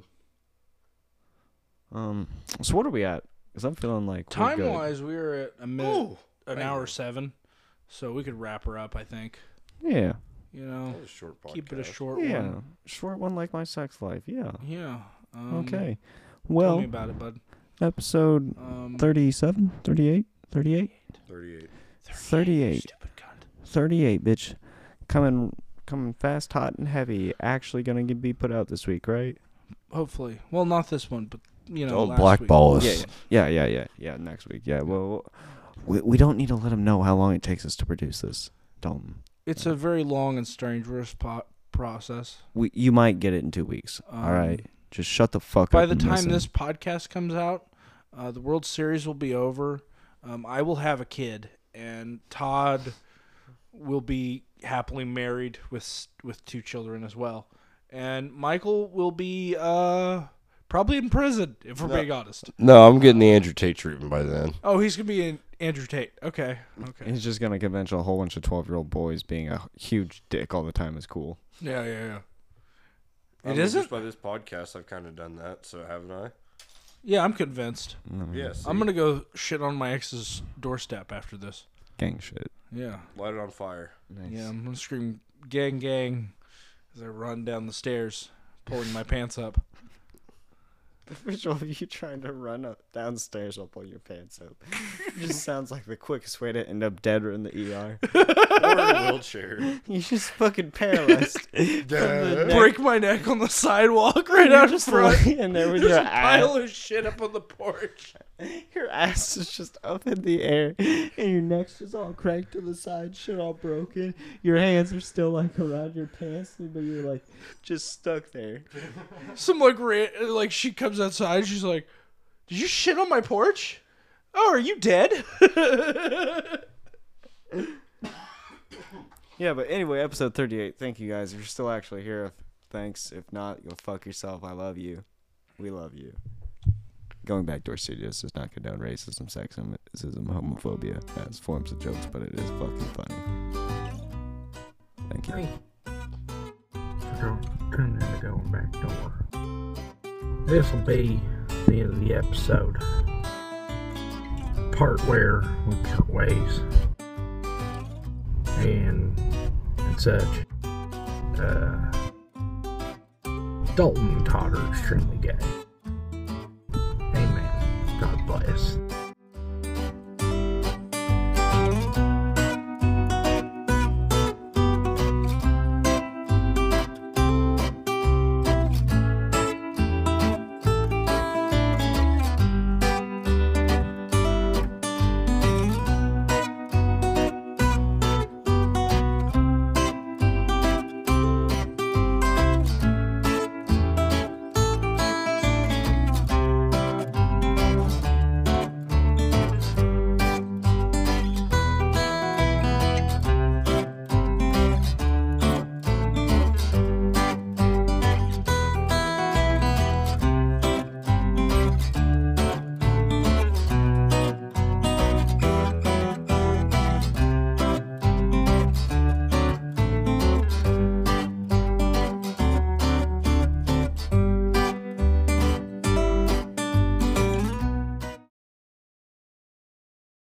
Speaker 3: Um, so what are we at? Because I'm feeling like we're
Speaker 1: Time
Speaker 3: good.
Speaker 1: wise, we were at a minute,
Speaker 2: Ooh,
Speaker 1: an
Speaker 2: man.
Speaker 1: hour seven, so we could wrap her up. I think.
Speaker 3: Yeah.
Speaker 1: You know,
Speaker 2: That was a short podcast.
Speaker 1: keep it a short
Speaker 3: Yeah.
Speaker 1: one.
Speaker 3: Short one like my sex life. Yeah.
Speaker 1: Yeah. Um,
Speaker 3: Okay.
Speaker 1: Tell
Speaker 3: Well,
Speaker 1: me about it, bud.
Speaker 3: episode
Speaker 1: Um,
Speaker 3: thirty-seven, thirty-eight, thirty-eight,
Speaker 2: thirty-eight.
Speaker 3: thirty-eight.
Speaker 1: Stupid cunt.
Speaker 3: thirty-eight, bitch. Coming coming fast, hot, and heavy. Actually gonna get, be put out this week, right?
Speaker 1: Hopefully. Well, not this one, but you know,
Speaker 2: Don't
Speaker 1: last
Speaker 2: blackball
Speaker 1: week.
Speaker 2: us.
Speaker 3: Yeah, yeah, yeah, yeah, yeah. Next week, yeah. Well, we we don't need to let them know how long it takes us to produce this. Don't.
Speaker 1: It's a very long and strenuous po- process.
Speaker 3: We you might get it in two weeks.
Speaker 1: Um,
Speaker 3: all right, just shut the fuck
Speaker 1: By
Speaker 3: up.
Speaker 1: the
Speaker 3: and
Speaker 1: time
Speaker 3: listen.
Speaker 1: this podcast comes out, uh, the World Series will be over. Um, I will have a kid, and Todd will be happily married with with two children as well. And Michael will be uh, probably in prison, if we're
Speaker 2: No.
Speaker 1: being honest.
Speaker 2: No, I'm getting the Andrew Tate treatment by then.
Speaker 1: Oh, he's gonna be in Andrew Tate. Okay, okay.
Speaker 3: He's just gonna convince a whole bunch of twelve-year-old boys being a huge dick all the time is cool.
Speaker 1: Yeah, yeah, yeah.
Speaker 2: I
Speaker 1: It
Speaker 2: mean,
Speaker 1: isn't?
Speaker 2: Just by this podcast, I've kind of done that, so haven't I?
Speaker 1: Yeah, I'm convinced.
Speaker 3: Mm,
Speaker 2: Yes.
Speaker 1: I'm gonna go shit on my ex's doorstep after this.
Speaker 3: gang shit.
Speaker 1: Yeah,
Speaker 2: Light it on fire.
Speaker 3: Nice.
Speaker 1: yeah. I'm gonna scream "gang, gang" as I run down the stairs, pulling my pants up.
Speaker 3: The visual of you trying to run up downstairs while pulling your pants up just sounds like the quickest way to end up dead or in the E R.
Speaker 2: Or in a wheelchair.
Speaker 3: You just fucking paralyzed. from the neck.
Speaker 1: Break my neck on the sidewalk right
Speaker 3: You're
Speaker 1: out
Speaker 3: just
Speaker 1: front.
Speaker 3: laying there with
Speaker 1: There's
Speaker 3: your
Speaker 1: a pile
Speaker 3: ass.
Speaker 1: of shit up on the porch.
Speaker 3: Your ass is just up in the air, and your neck's just all cranked to the side, shit all broken. Your hands are still like around your pants, but you're like just stuck there.
Speaker 1: Some like ra- like she comes outside. She's like, "Did you shit on my porch? Oh, are you dead?"
Speaker 3: Yeah, but anyway, episode thirty-eight. Thank you guys. If you're still actually here, thanks. If not, go fuck yourself. I love you. We love you. Going Back Door Studios does not condone racism, sexism, homophobia as forms of jokes, but it is fucking funny. Thank you.
Speaker 5: So tune in to Going Back Door. This will be the end of the episode. Part where we part ways. And and such. Uh, Dalton and Todd are extremely